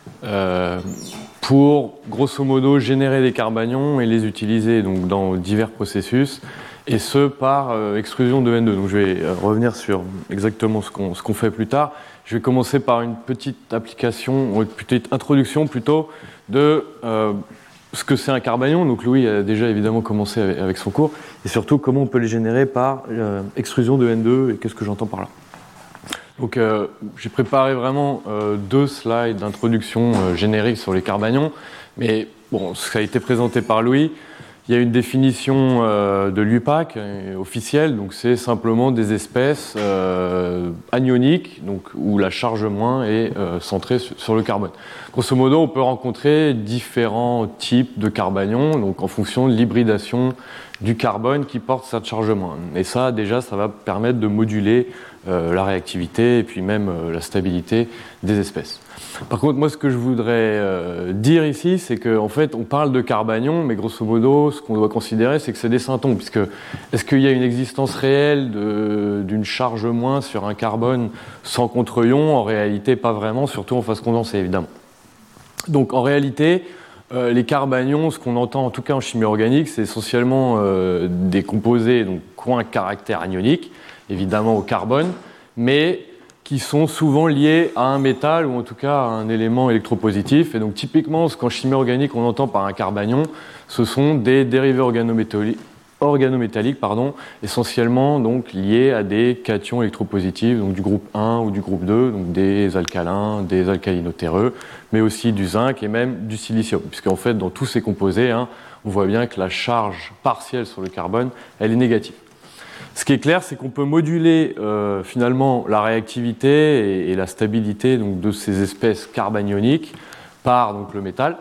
pour grosso modo générer des carbanions et les utiliser donc dans divers processus, et ce par extrusion de N2. Donc je vais revenir sur exactement ce qu'on fait plus tard. Je vais commencer par une petite introduction plutôt de ce que c'est un carbanion. Donc Louis a déjà évidemment commencé avec son cours, et surtout comment on peut les générer par extrusion de N2 et qu'est-ce que j'entends par là. Donc j'ai préparé vraiment 2 slides d'introduction générique sur les carbanions, mais bon, ça a été présenté par Louis. Il y a une définition de l'UPAC officielle, donc c'est simplement des espèces anioniques, donc où la charge moins est centrée sur le carbone. Grosso modo, on peut rencontrer différents types de carbanions, donc en fonction de l'hybridation du carbone qui porte cette charge moins. Et ça, déjà, ça va permettre de moduler la réactivité et puis même la stabilité des espèces. Par contre, moi, ce que je voudrais dire ici, c'est qu'en fait, on parle de carbanions, mais grosso modo, ce qu'on doit considérer, c'est que c'est des syntons, puisque est-ce qu'il y a une existence réelle d'une charge moins sur un carbone sans contre-ion? En réalité, pas vraiment, surtout en phase condensée, évidemment. Donc, en réalité, les carbanions, ce qu'on entend en tout cas en chimie organique, c'est essentiellement des composés donc, qui ont un caractère anionique, évidemment au carbone, mais qui sont souvent liés à un métal ou en tout cas à un élément électropositif. Et donc typiquement, ce qu'en chimie organique on entend par un carbanion, ce sont des dérivés organométalliques, essentiellement donc liés à des cations électropositifs, donc du groupe 1 ou du groupe 2, donc des alcalins, des alcalinotéreux, mais aussi du zinc et même du silicium, puisqu'en fait dans tous ces composés, on voit bien que la charge partielle sur le carbone, elle est négative. Ce qui est clair, c'est qu'on peut moduler finalement la réactivité et la stabilité donc, de ces espèces carbanioniques par donc, le métal,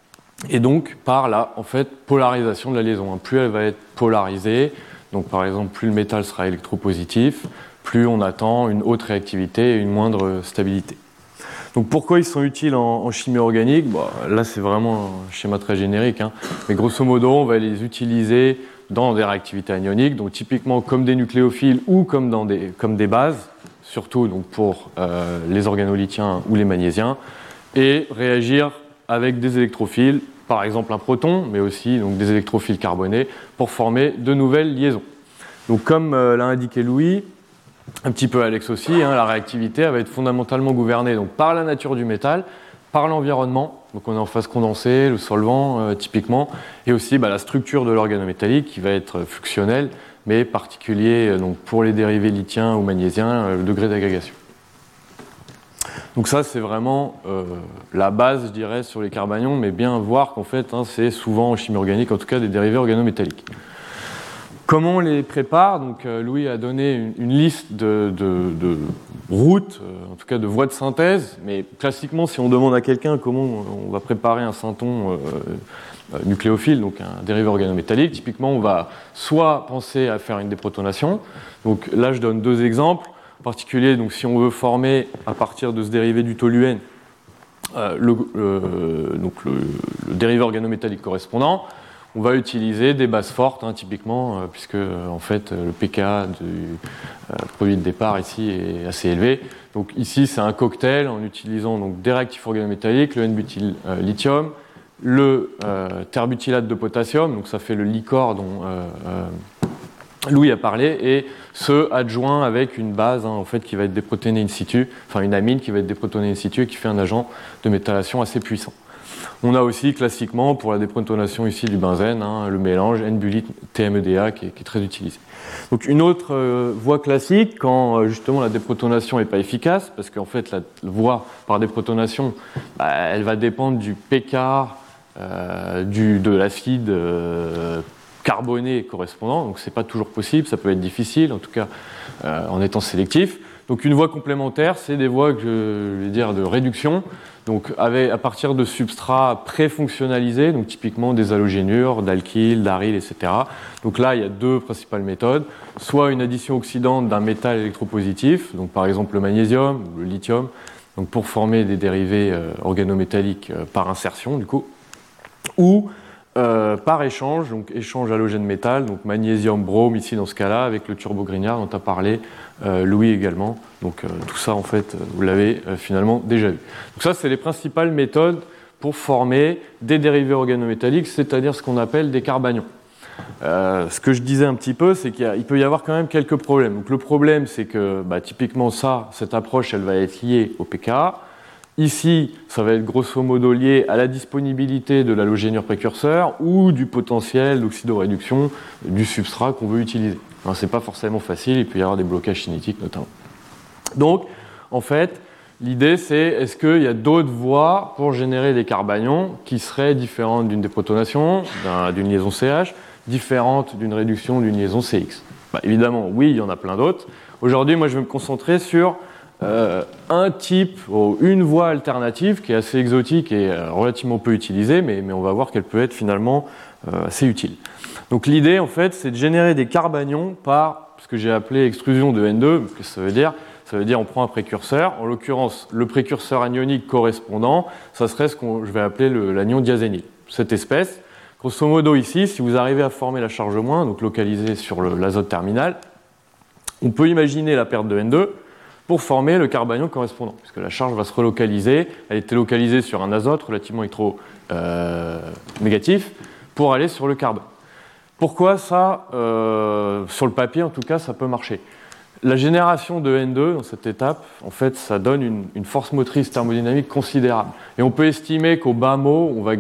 et donc par la polarisation de la liaison. Plus elle va être polarisée, donc par exemple plus le métal sera électropositif, plus on attend une haute réactivité et une moindre stabilité. Donc pourquoi ils sont utiles en chimie organique ? Là c'est vraiment un schéma très générique, mais grosso modo on va les utiliser dans des réactivités anioniques, donc typiquement comme des nucléophiles ou comme des bases, surtout donc pour les organolithiens ou les magnésiens, et réagir avec des électrophiles, par exemple un proton, mais aussi donc, des électrophiles carbonés, pour former de nouvelles liaisons. Donc comme l'a indiqué Louis, un petit peu Alex aussi, la réactivité elle va être fondamentalement gouvernée donc, par la nature du métal, par l'environnement, donc on est en phase condensée, le solvant typiquement, et aussi la structure de l'organométallique qui va être fluxionnelle, mais particulier donc, pour les dérivés lithiens ou magnésiens, le degré d'agrégation. Donc ça c'est vraiment la base, je dirais, sur les carbanions, mais bien voir qu'en fait c'est souvent en chimie organique, en tout cas des dérivés organométalliques. Comment on les prépare ? Donc, Louis a donné une liste de routes, en tout cas de voies de synthèse, mais classiquement, si on demande à quelqu'un comment on va préparer un synton nucléophile, donc un dérivé organométallique, typiquement, on va soit penser à faire une déprotonation, donc là, je donne 2 exemples. En particulier, donc, si on veut former à partir de ce dérivé du toluène le dérivé organométallique correspondant, on va utiliser des bases fortes, typiquement, puisque en fait, le pKa du produit de départ ici est assez élevé. Donc ici, c'est un cocktail en utilisant donc, des réactifs organométalliques, le N-butyl lithium, le terbutylate de potassium, donc ça fait le licor dont Louis a parlé, et ce adjoint avec une base en fait, qui va être déprotonée in situ, enfin une amine qui va être déprotonée in situ et qui fait un agent de méthylation assez puissant. On a aussi classiquement pour la déprotonation ici du benzène, le mélange N-bulite TMEDA qui est très utilisé. Donc une autre voie classique quand justement la déprotonation n'est pas efficace, parce qu'en fait la voie par déprotonation, elle va dépendre du pK de l'acide carboné correspondant, donc c'est pas toujours possible, ça peut être difficile, en tout cas en étant sélectif. Donc une voie complémentaire, c'est des voies je vais dire de réduction, donc à partir de substrats préfonctionnalisés, donc typiquement des halogénures, d'alkyles, d'aryles, etc. Donc là, il y a deux principales méthodes, soit une addition oxydante d'un métal électropositif, donc par exemple le magnésium ou le lithium, donc pour former des dérivés organométalliques par insertion du coup, ou par échange, donc échange halogène-métal, donc magnésium-brome ici dans ce cas-là, avec le turbo-grignard dont a parlé Louis également. Donc tout ça en fait, vous l'avez finalement déjà vu. Donc ça, c'est les principales méthodes pour former des dérivés organométalliques, c'est-à-dire ce qu'on appelle des carbanions. Ce que je disais un petit peu, c'est qu'il peut y avoir quand même quelques problèmes. Donc le problème, c'est que typiquement cette approche, elle va être liée au pKa. Ici, ça va être grosso modo lié à la disponibilité de l'halogénure précurseur ou du potentiel d'oxydoréduction du substrat qu'on veut utiliser. Ce n'est pas forcément facile, il peut y avoir des blocages cinétiques notamment. Donc, en fait, l'idée c'est est-ce qu'il y a d'autres voies pour générer des carbanions qui seraient différentes d'une déprotonation, d'une liaison CH, différentes d'une réduction d'une liaison CX? Évidemment, oui, il y en a plein d'autres. Aujourd'hui, moi je vais me concentrer sur un type ou une voie alternative qui est assez exotique et relativement peu utilisée, mais on va voir qu'elle peut être finalement assez utile. Donc l'idée en fait c'est de générer des carbanions par ce que j'ai appelé extrusion de N2. Qu'est-ce que ça veut dire? Ça veut dire on prend un précurseur, en l'occurrence le précurseur anionique correspondant, ça serait ce que je vais appeler l'anion diazényle. Cette espèce, grosso modo ici, si vous arrivez à former la charge moins, donc localisée sur l'azote terminal, on peut imaginer la perte de N2 pour former le carbanion correspondant, puisque la charge va se relocaliser, elle était localisée sur un azote relativement électronégatif, pour aller sur le carbone. Pourquoi ça, sur le papier en tout cas, ça peut marcher? La génération de N2 dans cette étape, en fait, ça donne une force motrice thermodynamique considérable. Et on peut estimer qu'au bas mot, on va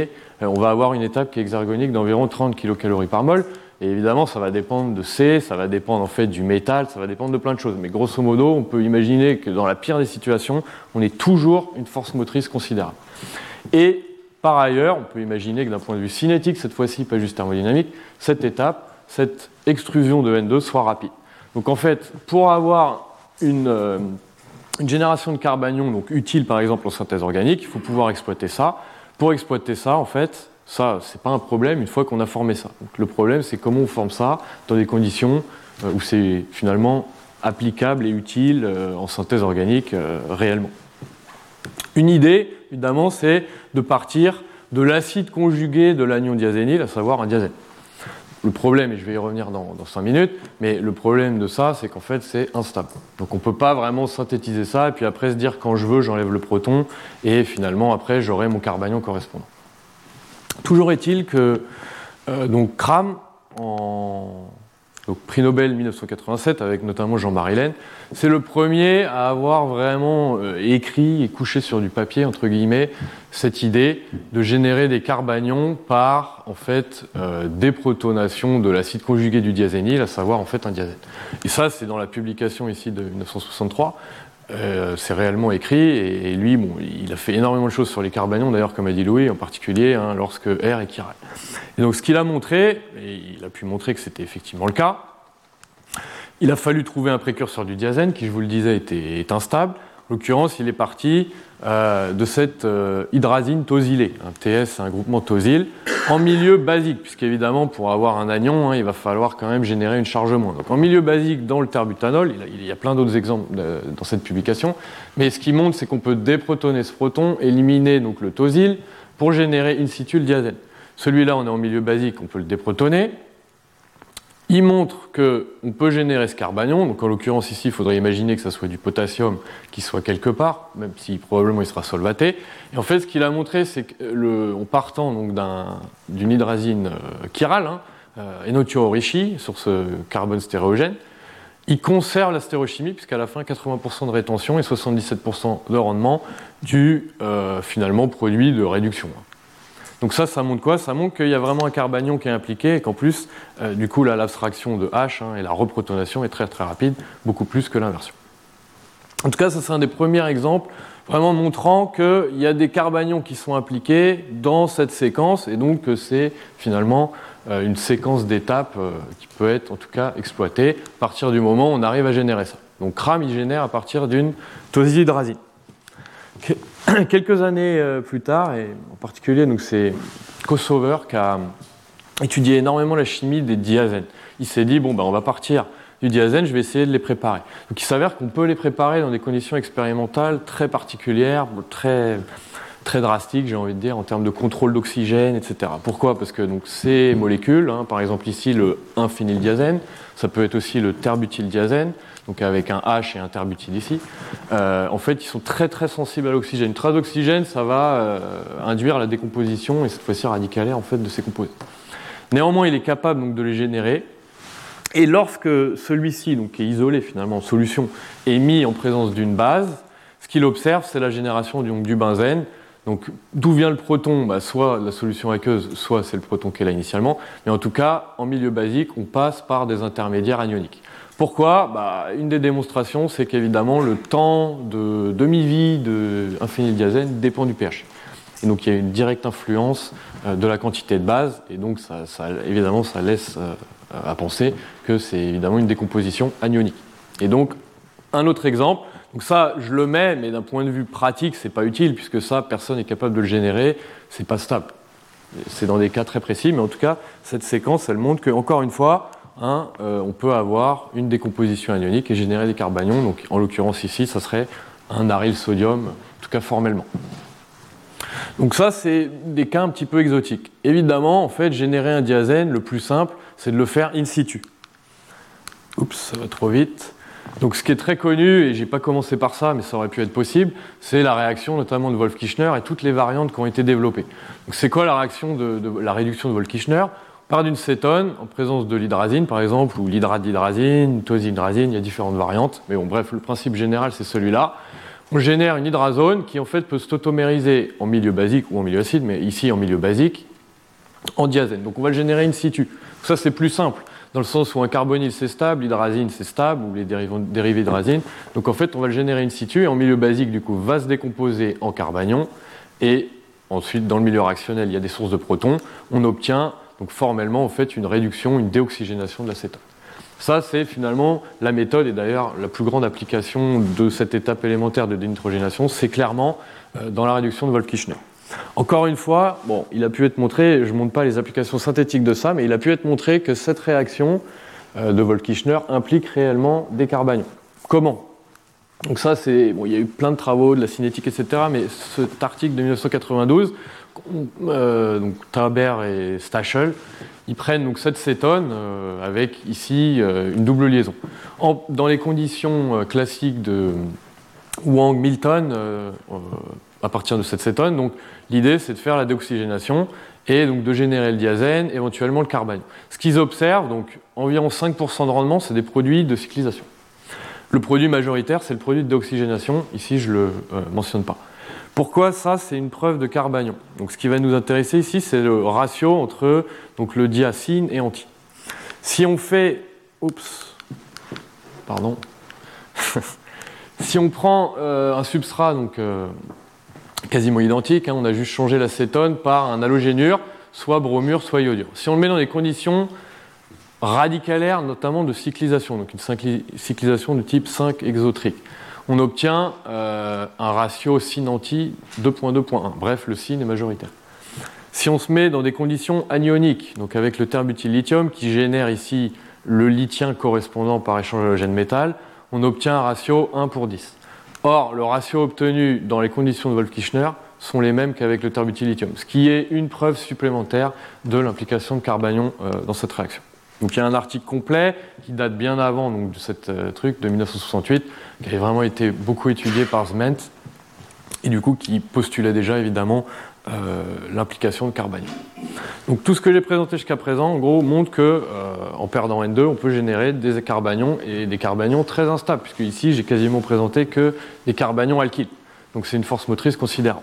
avoir une étape qui est hexergonique d'environ 30 kcal par mol. Et évidemment, ça va dépendre de C, ça va dépendre en fait du métal, ça va dépendre de plein de choses. Mais grosso modo, on peut imaginer que dans la pire des situations, on ait toujours une force motrice considérable. Et par ailleurs, on peut imaginer que d'un point de vue cinétique, cette fois-ci, pas juste thermodynamique, cette étape, cette extrusion de N2 soit rapide. Donc en fait, pour avoir une génération de carbanions donc utile par exemple en synthèse organique, il faut pouvoir exploiter ça. Pour exploiter ça, en fait, ça, c'est pas un problème une fois qu'on a formé ça. Donc, le problème, c'est comment on forme ça dans des conditions où c'est finalement applicable et utile en synthèse organique réellement. Une idée, évidemment, c'est de partir de l'acide conjugué de l'anion diazényle, à savoir un diazène. Le problème, et je vais y revenir dans 5 minutes, mais le problème de ça, c'est qu'en fait, c'est instable. Donc on ne peut pas vraiment synthétiser ça, et puis après se dire, quand je veux, j'enlève le proton, et finalement, après, j'aurai mon carbanion correspondant. Toujours est-il que donc Cram, donc prix Nobel 1987, avec notamment Jean-Marie Laine, c'est le premier à avoir vraiment écrit et couché sur du papier, entre guillemets, cette idée de générer des carbanions par, en fait, déprotonation de l'acide conjugué du diazényle, à savoir, en fait, un diazène. Et ça, c'est dans la publication ici de 1963. C'est réellement écrit, et lui, bon, il a fait énormément de choses sur les carbanions, d'ailleurs, comme a dit Louis, en particulier, lorsque R est chiral. Et donc, ce qu'il a montré, et il a pu montrer que c'était effectivement le cas, il a fallu trouver un précurseur du diazène, qui, je vous le disais, est instable. En l'occurrence, il est parti de cette hydrazine tosylée. Un TS, c'est un groupement tosyle, en milieu basique, puisqu'évidemment, pour avoir un anion, il va falloir quand même générer une charge moindre. Donc en milieu basique, dans le terbutanol, il y a plein d'autres exemples dans cette publication, mais ce qui montre, c'est qu'on peut déprotoner ce proton, éliminer donc le tosyle, pour générer in situ le diazène. Celui-là, on est en milieu basique, on peut le déprotoner. Il montre qu'on peut générer ce carbanion, donc en l'occurrence ici, il faudrait imaginer que ça soit du potassium qui soit quelque part, même si probablement il sera solvaté. Et en fait, ce qu'il a montré, c'est qu'en partant donc d'une hydrazine chirale, énothioenrichie, sur ce carbone stéréogène, il conserve la stéréochimie, puisqu'à la fin, 80% de rétention et 77% de rendement du finalement produit de réduction. Donc ça montre quoi? Ça montre qu'il y a vraiment un carbanion qui est impliqué et qu'en plus, du coup, l'abstraction de H et la reprotonation est très très rapide, beaucoup plus que l'inversion. En tout cas, ça c'est un des premiers exemples vraiment montrant qu'il y a des carbanions qui sont impliqués dans cette séquence et donc que c'est finalement une séquence d'étapes qui peut être en tout cas exploitée à partir du moment où on arrive à générer ça. Donc CRAM, il génère à partir d'une tosylhydrazine. Quelques années plus tard, et en particulier donc c'est Kosover qui a étudié énormément la chimie des diazènes. Il s'est dit, on va partir du diazène, je vais essayer de les préparer. Donc il s'avère qu'on peut les préparer dans des conditions expérimentales très particulières, très, très drastiques, j'ai envie de dire, en termes de contrôle d'oxygène, etc. Pourquoi? Parce que donc, ces molécules, par exemple ici le 1-phényldiazène, ça peut être aussi le terbutyldiazène, donc avec un H et un terbutyl ici, en fait, ils sont très très sensibles à l'oxygène. Une trace d'oxygène, ça va induire la décomposition, et cette fois-ci radicalaire, en fait, de ces composés. Néanmoins, il est capable donc, de les générer, et lorsque celui-ci, donc, qui est isolé finalement en solution, est mis en présence d'une base, ce qu'il observe, c'est la génération du benzène. Donc, d'où vient le proton? Soit la solution aqueuse, soit c'est le proton qui est là initialement, mais en tout cas, en milieu basique, on passe par des intermédiaires anioniques. Pourquoi? Une des démonstrations, c'est qu'évidemment, le temps de demi-vie d'un phényldiazène dépend du pH. Et donc, il y a une directe influence de la quantité de base, et donc, évidemment, ça laisse à penser que c'est évidemment une décomposition anionique. Et donc, un autre exemple, donc ça, je le mets, mais d'un point de vue pratique, c'est pas utile, puisque ça, personne n'est capable de le générer, c'est pas stable. C'est dans des cas très précis, mais en tout cas, cette séquence, elle montre qu'encore une fois, on peut avoir une décomposition anionique et générer des carbanions. Donc, en l'occurrence ici, ça serait un aryl sodium, en tout cas formellement. Donc ça, c'est des cas un petit peu exotiques. Évidemment, en fait, générer un diazène, le plus simple, c'est de le faire in situ. Oups, ça va trop vite. Donc ce qui est très connu, et je n'ai pas commencé par ça, mais ça aurait pu être possible, c'est la réaction notamment de Wolff-Kishner et toutes les variantes qui ont été développées. Donc c'est quoi la réaction de la réduction de Wolff-Kishner? On part d'une cétone en présence de l'hydrazine, par exemple, ou l'hydrate d'hydrazine, tosylhydrazine, il y a différentes variantes. Mais bon, bref, le principe général, c'est celui-là. On génère une hydrazone qui, en fait, peut s'automériser en milieu basique ou en milieu acide, mais ici, en milieu basique, en diazène. Donc, on va le générer in situ. Donc, ça, c'est plus simple, dans le sens où un carbonyl, c'est stable, l'hydrazine, c'est stable, ou les dérivés d'hydrazine. Donc, en fait, on va le générer in situ, et en milieu basique, du coup, va se décomposer en carbanion. Et ensuite, dans le milieu réactionnel, il y a des sources de protons. On obtient donc formellement, en fait, une réduction, une déoxygénation de l'acétone. Ça, c'est finalement la méthode, et d'ailleurs la plus grande application de cette étape élémentaire de dénitrogénation, c'est clairement dans la réduction de Wolff-Kishner. Encore une fois, il a pu être montré, je ne montre pas les applications synthétiques de ça, mais il a pu être montré que cette réaction de Wolff-Kishner implique réellement des carbanions. Comment? Donc ça, il y a eu plein de travaux, de la cinétique, etc., mais cet article de 1992, donc Taber et Stachel, ils prennent donc cette cétone avec ici une double liaison. Dans les conditions classiques de Wang-Milton, à partir de cette cétone, donc l'idée c'est de faire la déoxygénation et donc de générer le diazène, éventuellement le carbanion. Ce qu'ils observent, donc environ 5% de rendement, c'est des produits de cyclisation. Le produit majoritaire, c'est le produit de déoxygénation. Ici, je ne le mentionne pas. Pourquoi ça? C'est une preuve de carbanion. Donc, ce qui va nous intéresser ici, c'est le ratio entre donc, le diacine et anti. Si on fait... si on prend un substrat donc, quasiment identique, on a juste changé l'acétone par un halogénure, soit bromure, soit iodure. Si on le met dans des conditions radicalaire, notamment de cyclisation, donc une cyclisation de type 5 exotrique. on obtient un ratio sin-anti 2.2.1. Bref, le sin est majoritaire. Si on se met dans des conditions anioniques, donc avec le terbutyl-lithium qui génère ici le lithien correspondant par échange halogène-métal, on obtient un ratio 1 pour 10. Or, le ratio obtenu dans les conditions de Wolff-Kishner sont les mêmes qu'avec le terbutyl-lithium, ce qui est une preuve supplémentaire de l'implication de carbanion dans cette réaction. Donc il y a un article complet qui date bien avant donc, de cette truc de 1968, qui avait vraiment été beaucoup étudié par Zment, et du coup qui postulait déjà évidemment l'implication de carbanion. Donc tout ce que j'ai présenté jusqu'à présent, en gros, montre que en perdant N2, on peut générer des carbanions et des carbanions très instables, puisque ici j'ai quasiment présenté que des carbanions alkyles. Donc c'est une force motrice considérable.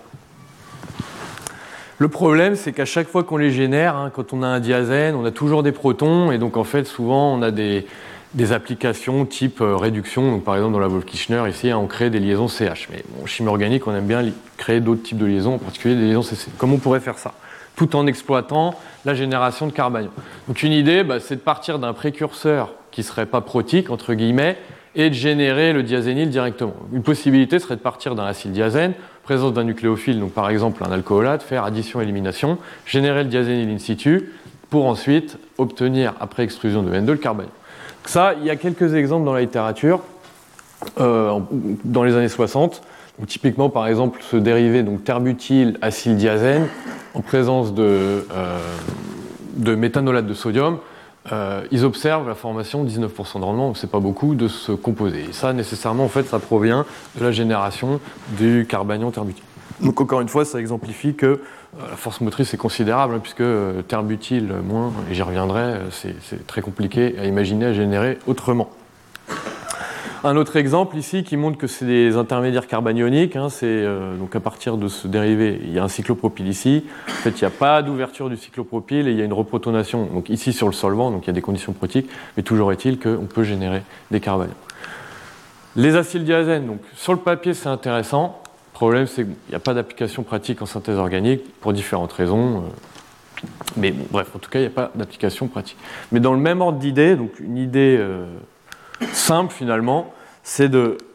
Le problème, c'est qu'à chaque fois qu'on les génère, quand on a un diazène, on a toujours des protons, et donc en fait, souvent, on a des applications type réduction. Donc par exemple, dans la Wolff-Kishner, ici, on crée des liaisons CH. Mais en chimie organique, on aime bien créer d'autres types de liaisons, en particulier des liaisons CC. Comment on pourrait faire ça, tout en exploitant la génération de carbanions? Donc une idée, c'est de partir d'un précurseur qui ne serait pas protique, entre guillemets, et de générer le diazényl directement. Une possibilité serait de partir d'un acyldiazène, présence d'un nucléophile, donc par exemple un alcoolate, faire addition-élimination, générer le diazényl in situ, pour ensuite obtenir, après extrusion de N2, le carbanion. Ça, il y a quelques exemples dans la littérature, dans les années 60. Donc, typiquement, par exemple, ce dérivé, donc terbutyl-acyldiazène, en présence de méthanolate de sodium, ils observent la formation de 19% de rendement, donc c'est pas beaucoup, de ce composé. Et ça, nécessairement, en fait, ça provient de la génération du carbanion terbutyl. Donc, encore une fois, ça exemplifie que la force motrice est considérable, puisque terbutyl moins, et j'y reviendrai, c'est très compliqué à imaginer, à générer autrement. Un autre exemple ici qui montre que c'est des intermédiaires carbanioniques, c'est donc à partir de ce dérivé, il y a un cyclopropyle ici. En fait, il n'y a pas d'ouverture du cyclopropyle et il y a une reprotonation donc ici sur le solvant, donc il y a des conditions protiques, mais toujours est-il qu'on peut générer des carbanions. Les acyldiazènes, donc sur le papier c'est intéressant. Le problème c'est qu'il n'y a pas d'application pratique en synthèse organique pour différentes raisons. Mais bon, bref, en tout cas il n'y a pas d'application pratique. Mais dans le même ordre d'idée, donc une idée simple finalement, c'est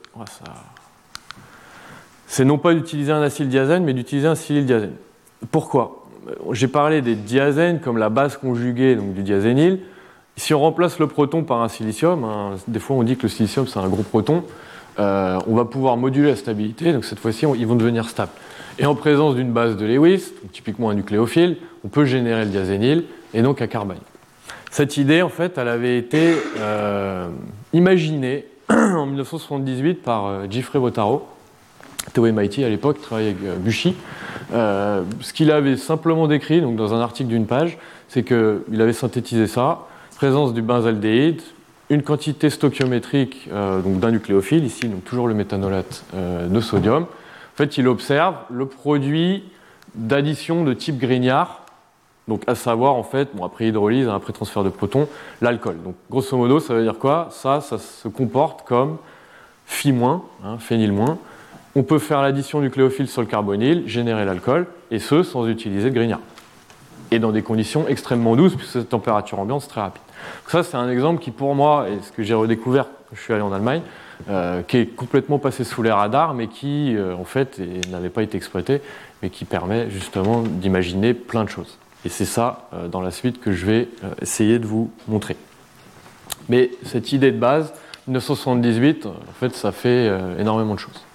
non pas d'utiliser un acyldiazène, mais d'utiliser un silyl-diazène. Pourquoi? J'ai parlé des diazènes comme la base conjuguée donc du diazényl. Si on remplace le proton par un silicium, des fois on dit que le silicium c'est un gros proton, on va pouvoir moduler la stabilité, donc cette fois-ci ils vont devenir stables. Et en présence d'une base de Lewis, donc typiquement un nucléophile, on peut générer le diazényl et donc un carbanion. Cette idée, en fait, elle avait été imaginée en 1978 par Geoffrey Botaro, Théo MIT à l'époque, travaillait avec Buchy. Ce qu'il avait simplement décrit, donc dans un article d'une page, c'est qu'il avait synthétisé ça, présence du benzaldéhyde, une quantité stoichiométrique donc d'un nucléophile, ici donc toujours le méthanolate de sodium. En fait, il observe le produit d'addition de type Grignard, donc à savoir en fait, après hydrolyse, après transfert de protons, l'alcool. Donc grosso modo, ça veut dire quoi? Ça se comporte comme Phi-, phényl-. On peut faire l'addition nucléophile sur le carbonyle, générer l'alcool, et ce sans utiliser de Grignard. Et dans des conditions extrêmement douces, puisque cette température ambiante c'est très rapide. Donc ça c'est un exemple qui pour moi, et ce que j'ai redécouvert quand je suis allé en Allemagne, qui est complètement passé sous les radars, mais qui en fait n'avait pas été exploité, mais qui permet justement d'imaginer plein de choses. Et c'est ça, dans la suite, que je vais essayer de vous montrer. Mais cette idée de base, 1978, en fait, ça fait énormément de choses.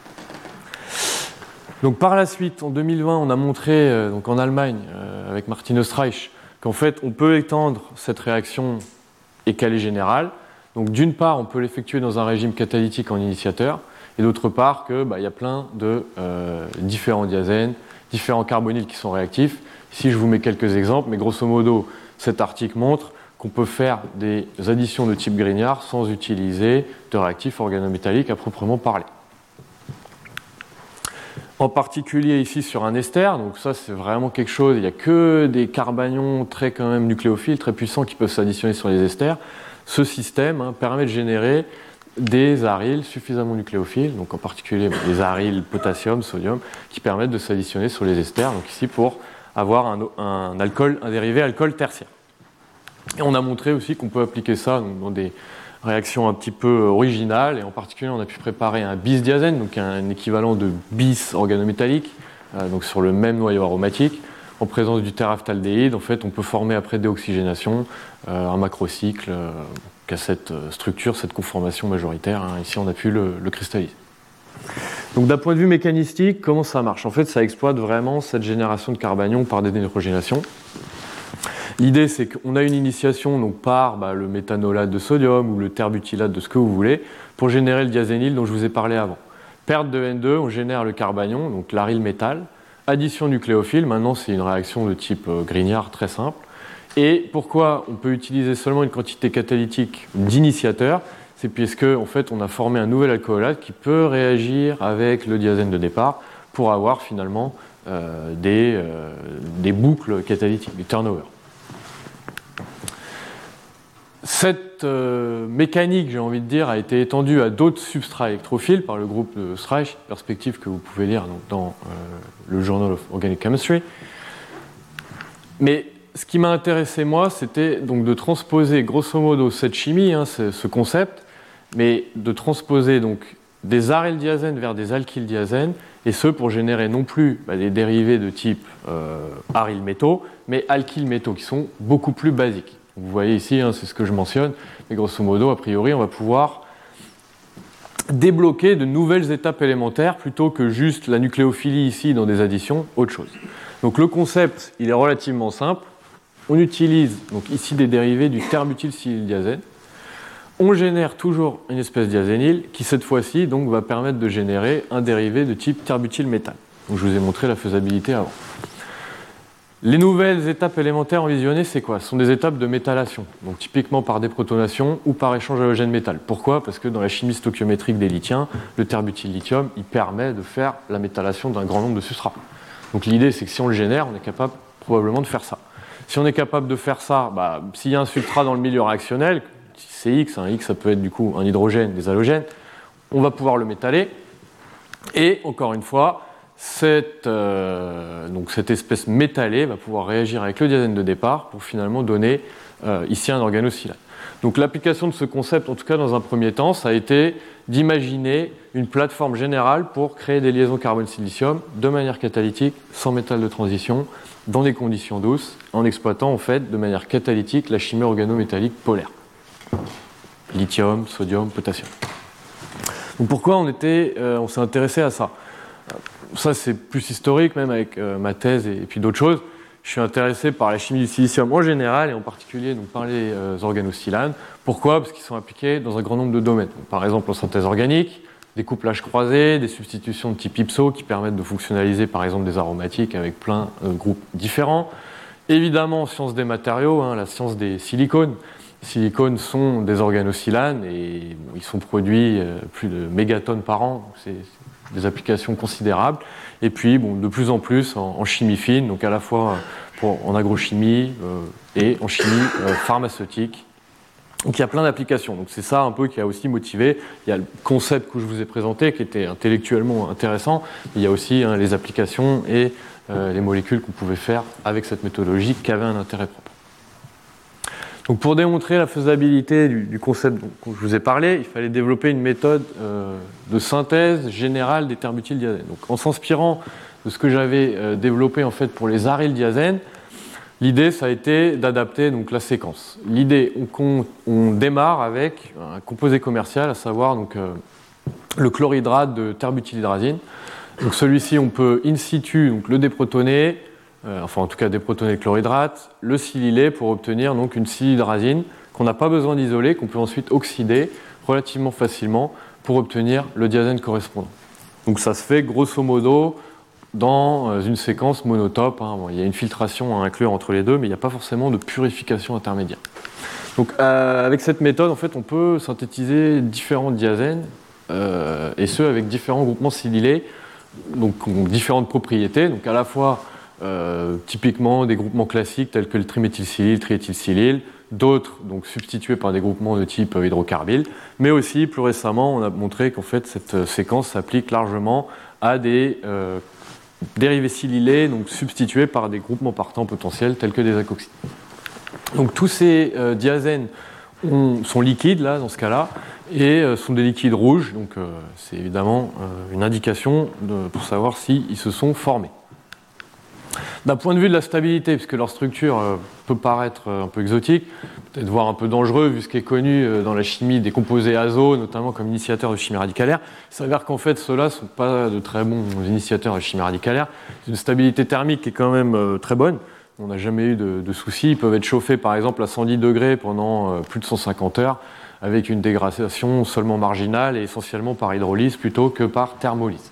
Donc par la suite, en 2020, on a montré, donc en Allemagne, avec Martin Österreich, qu'en fait, on peut étendre cette réaction et qu'elle est générale. Donc d'une part, on peut l'effectuer dans un régime catalytique en initiateur, et d'autre part, qu'il y a plein de différents diazènes, différents carbonyles qui sont réactifs. Ici, je vous mets quelques exemples, mais grosso modo, cet article montre qu'on peut faire des additions de type Grignard sans utiliser de réactifs organométalliques à proprement parler. En particulier ici sur un ester, donc ça c'est vraiment quelque chose, il n'y a que des carbanions très quand même nucléophiles, très puissants qui peuvent s'additionner sur les esters. Ce système permet de générer des aryles suffisamment nucléophiles, donc en particulier les aryles potassium, sodium, qui permettent de s'additionner sur les esters, donc ici pour avoir un dérivé alcool tertiaire. Et on a montré aussi qu'on peut appliquer ça dans réaction un petit peu originale, et en particulier on a pu préparer un bis-diazène, donc un équivalent de bis organométallique, donc sur le même noyau aromatique, en présence du téraphthaldéhyde. En fait, on peut former après déoxygénation un macrocycle qui a cette structure, cette conformation majoritaire. Ici, on a pu le cristalliser. Donc d'un point de vue mécanistique, comment ça marche? En fait, ça exploite vraiment cette génération de carbanions par dénihydrogénation. L'idée, c'est qu'on a une initiation donc, par le méthanolate de sodium ou le terbutylate de ce que vous voulez pour générer le diazényl dont je vous ai parlé avant. Perte de N2, on génère le carbanion, donc l'aryl métal. Addition nucléophile, maintenant c'est une réaction de type Grignard très simple. Et pourquoi on peut utiliser seulement une quantité catalytique d'initiateur? C'est puisque en fait, on a formé un nouvel alcoolate qui peut réagir avec le diazène de départ pour avoir finalement des boucles catalytiques, du turnover. Cette mécanique, j'ai envie de dire, a été étendue à d'autres substrats électrophiles par le groupe de Streich, perspective que vous pouvez lire donc, dans le Journal of Organic Chemistry. Mais ce qui m'a intéressé, moi, c'était donc de transposer grosso modo cette chimie, ce concept, mais de transposer donc des aryldiazènes vers des alkyldiazènes, et ce pour générer non plus des dérivés de type arylmétaux, mais alkylmétaux qui sont beaucoup plus basiques. Vous voyez ici, c'est ce que je mentionne, mais grosso modo, a priori, on va pouvoir débloquer de nouvelles étapes élémentaires plutôt que juste la nucléophilie ici dans des additions, autre chose. Donc le concept, il est relativement simple. On utilise donc ici des dérivés du terbutylsilyldiazène. On génère toujours une espèce diazényl qui, cette fois-ci, donc, va permettre de générer un dérivé de type terbutylmétal. Donc je vous ai montré la faisabilité avant. Les nouvelles étapes élémentaires envisionnées, c'est quoi? Ce sont des étapes de méthylation, donc typiquement par déprotonation ou par échange halogène-métal. Pourquoi? Parce que dans la chimie stoichiométrique des lithiens, le terbutyllithium, il permet de faire la méthylation d'un grand nombre de substrats. Donc l'idée, c'est que si on le génère, on est capable probablement de faire ça. Si on est capable de faire ça, s'il y a un substrat dans le milieu réactionnel, c'est X, X ça peut être du coup un hydrogène, des halogènes, on va pouvoir le méthaler. Et encore une fois, cette espèce métallée va pouvoir réagir avec le diazène de départ pour finalement donner ici un organosilane. Donc l'application de ce concept, en tout cas dans un premier temps, ça a été d'imaginer une plateforme générale pour créer des liaisons carbone-silicium de manière catalytique, sans métal de transition, dans des conditions douces, en exploitant en fait de manière catalytique la chimie organométallique polaire. Lithium, sodium, potassium. Donc pourquoi on s'est intéressé à ça? Ça c'est plus historique même avec ma thèse et puis d'autres choses. Je suis intéressé par la chimie du silicium en général et en particulier donc, par les organosilanes. Pourquoi? Parce qu'ils sont appliqués dans un grand nombre de domaines. Donc, par exemple en synthèse organique, des couplages croisés, des substitutions de type IPSO qui permettent de fonctionnaliser par exemple des aromatiques avec plein de groupes différents. Évidemment en sciences des matériaux, la science des silicones. Les silicones sont des organosilanes et ils sont produits plus de mégatonnes par an. C'est des applications considérables. Et puis, de plus en plus en chimie fine, donc à la fois en agrochimie et en chimie pharmaceutique. Donc il y a plein d'applications. Donc c'est ça un peu qui a aussi motivé. Il y a le concept que je vous ai présenté qui était intellectuellement intéressant. Il y a aussi les applications et les molécules qu'on pouvait faire avec cette méthodologie qui avaient un intérêt propre. Donc pour démontrer la faisabilité du concept dont je vous ai parlé, il fallait développer une méthode de synthèse générale des terbutyldiazènes. Donc en s'inspirant de ce que j'avais développé en fait pour les aryldiazènes, l'idée ça a été d'adapter donc la séquence. L'idée on démarre avec un composé commercial, à savoir donc le chlorhydrate de terbutylhydrazine. Donc celui-ci on peut in situ donc le déprotoner. Enfin en tout cas déprotoner le chlorhydrate, le silyler pour obtenir donc une silhydrazine qu'on n'a pas besoin d'isoler, qu'on peut ensuite oxyder relativement facilement pour obtenir le diazène correspondant. Donc ça se fait grosso modo dans une séquence monotope. Il y a une filtration à inclure entre les deux, mais il n'y a pas forcément de purification intermédiaire. Donc avec cette méthode, en fait, on peut synthétiser différents diazènes, et ce avec différents groupements silylés, donc qui ont différentes propriétés, donc à la fois typiquement des groupements classiques tels que le triméthylsilyl, triéthylsilyl, d'autres donc substitués par des groupements de type hydrocarbyle, mais aussi plus récemment on a montré qu'en fait cette séquence s'applique largement à des dérivés silylés donc substitués par des groupements partants potentiels tels que des acoxydes. Donc tous ces diazènes sont liquides, là, dans ce cas-là, et sont des liquides rouges. Donc, c'est évidemment une indication pour savoir s'ils se sont formés. D'un point de vue de la stabilité, puisque leur structure peut paraître un peu exotique, peut-être voire un peu dangereux, vu ce qui est connu dans la chimie des composés azo, notamment comme initiateurs de chimie radicalaire, il s'avère qu'en fait, ceux-là ne sont pas de très bons initiateurs de chimie radicalaire. C'est une stabilité thermique qui est quand même très bonne. On n'a jamais eu de soucis. Ils peuvent être chauffés, par exemple, à 110 degrés pendant plus de 150 heures, avec une dégradation seulement marginale et essentiellement par hydrolyse plutôt que par thermolyse.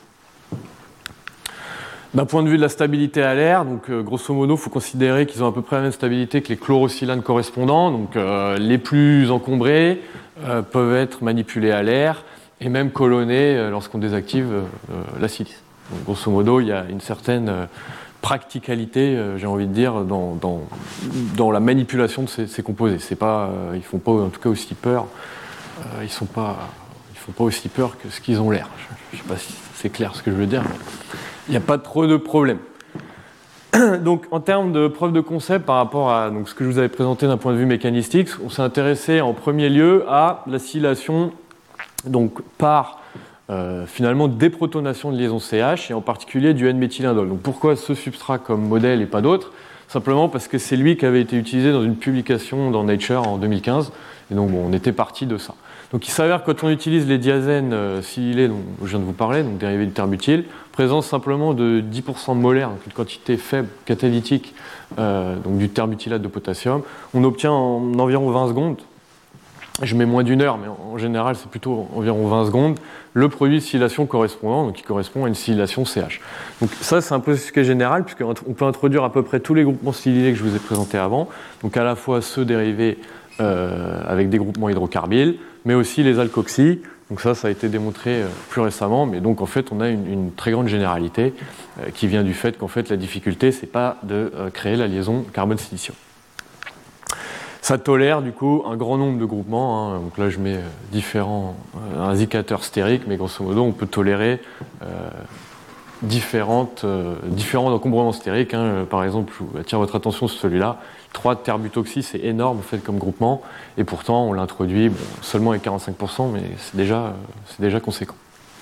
D'un point de vue de la stabilité à l'air, donc grosso modo, il faut considérer qu'ils ont à peu près la même stabilité que les chlorosilanes correspondants. Donc les plus encombrés peuvent être manipulés à l'air et même colonnés lorsqu'on désactive la silice. Donc, grosso modo, il y a une certaine practicalité, j'ai envie de dire, dans la manipulation de ces composés. C'est pas, ils font pas en tout cas aussi peur. Ils font pas aussi peur que ce qu'ils ont l'air. Je ne sais pas si c'est clair ce que je veux dire. Il n'y a pas trop de problème. Donc, en termes de preuve de concept par rapport à ce que je vous avais présenté d'un point de vue mécanistique, on s'est intéressé en premier lieu à l'acylation par finalement déprotonation de liaison CH et en particulier du N-méthylindole. Donc, pourquoi ce substrat comme modèle et pas d'autres ? Simplement parce que c'est lui qui avait été utilisé dans une publication dans Nature en 2015. Et donc, on était parti de ça. Donc il s'avère que quand on utilise les diazènes silylés dont je viens de vous parler, donc dérivés du terbutyl, présence simplement de 10% molaire, donc une quantité faible catalytique donc du terbutylate de potassium, on obtient en environ 20 secondes, je mets moins d'une heure, mais en général c'est plutôt environ 20 secondes, le produit de silylation correspondant, donc qui correspond à une silylation CH. Donc ça c'est un peu ce qui est général, puisqu'on peut introduire à peu près tous les groupements silylés que je vous ai présentés avant, donc à la fois ceux dérivés avec des groupements hydrocarbyles, mais aussi les alkoxys. Donc ça a été démontré plus récemment, mais donc en fait on a une très grande généralité qui vient du fait qu'en fait la difficulté c'est pas de créer la liaison carbone-silicium. Ça tolère du coup un grand nombre de groupements, hein. Donc là je mets différents indicateurs stériques, mais grosso modo on peut tolérer différents encombrements stériques, hein. Par exemple, je attire votre attention sur celui-là. 3 terbutoxy, c'est énorme en fait comme groupement, et pourtant on l'introduit seulement avec 45%, mais c'est déjà conséquent.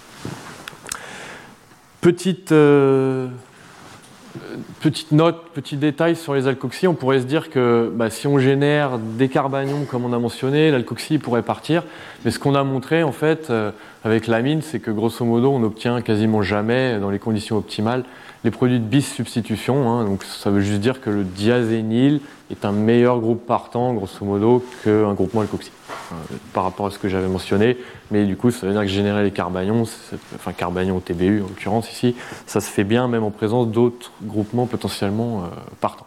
Petite note, petit détail sur les alkoxys, on pourrait se dire que si on génère des carbanions comme on a mentionné, l'alkoxy pourrait partir, mais ce qu'on a montré en fait avec l'amine, c'est que grosso modo on obtient quasiment jamais dans les conditions optimales les produits de bis substitution, hein. Donc ça veut juste dire que le diazényl est un meilleur groupe partant grosso modo qu'un groupement alkoxy par rapport à ce que j'avais mentionné, mais du coup ça veut dire que générer les carbanions, enfin carbanions au TBU en l'occurrence ici, ça se fait bien même en présence d'autres groupements potentiellement partants.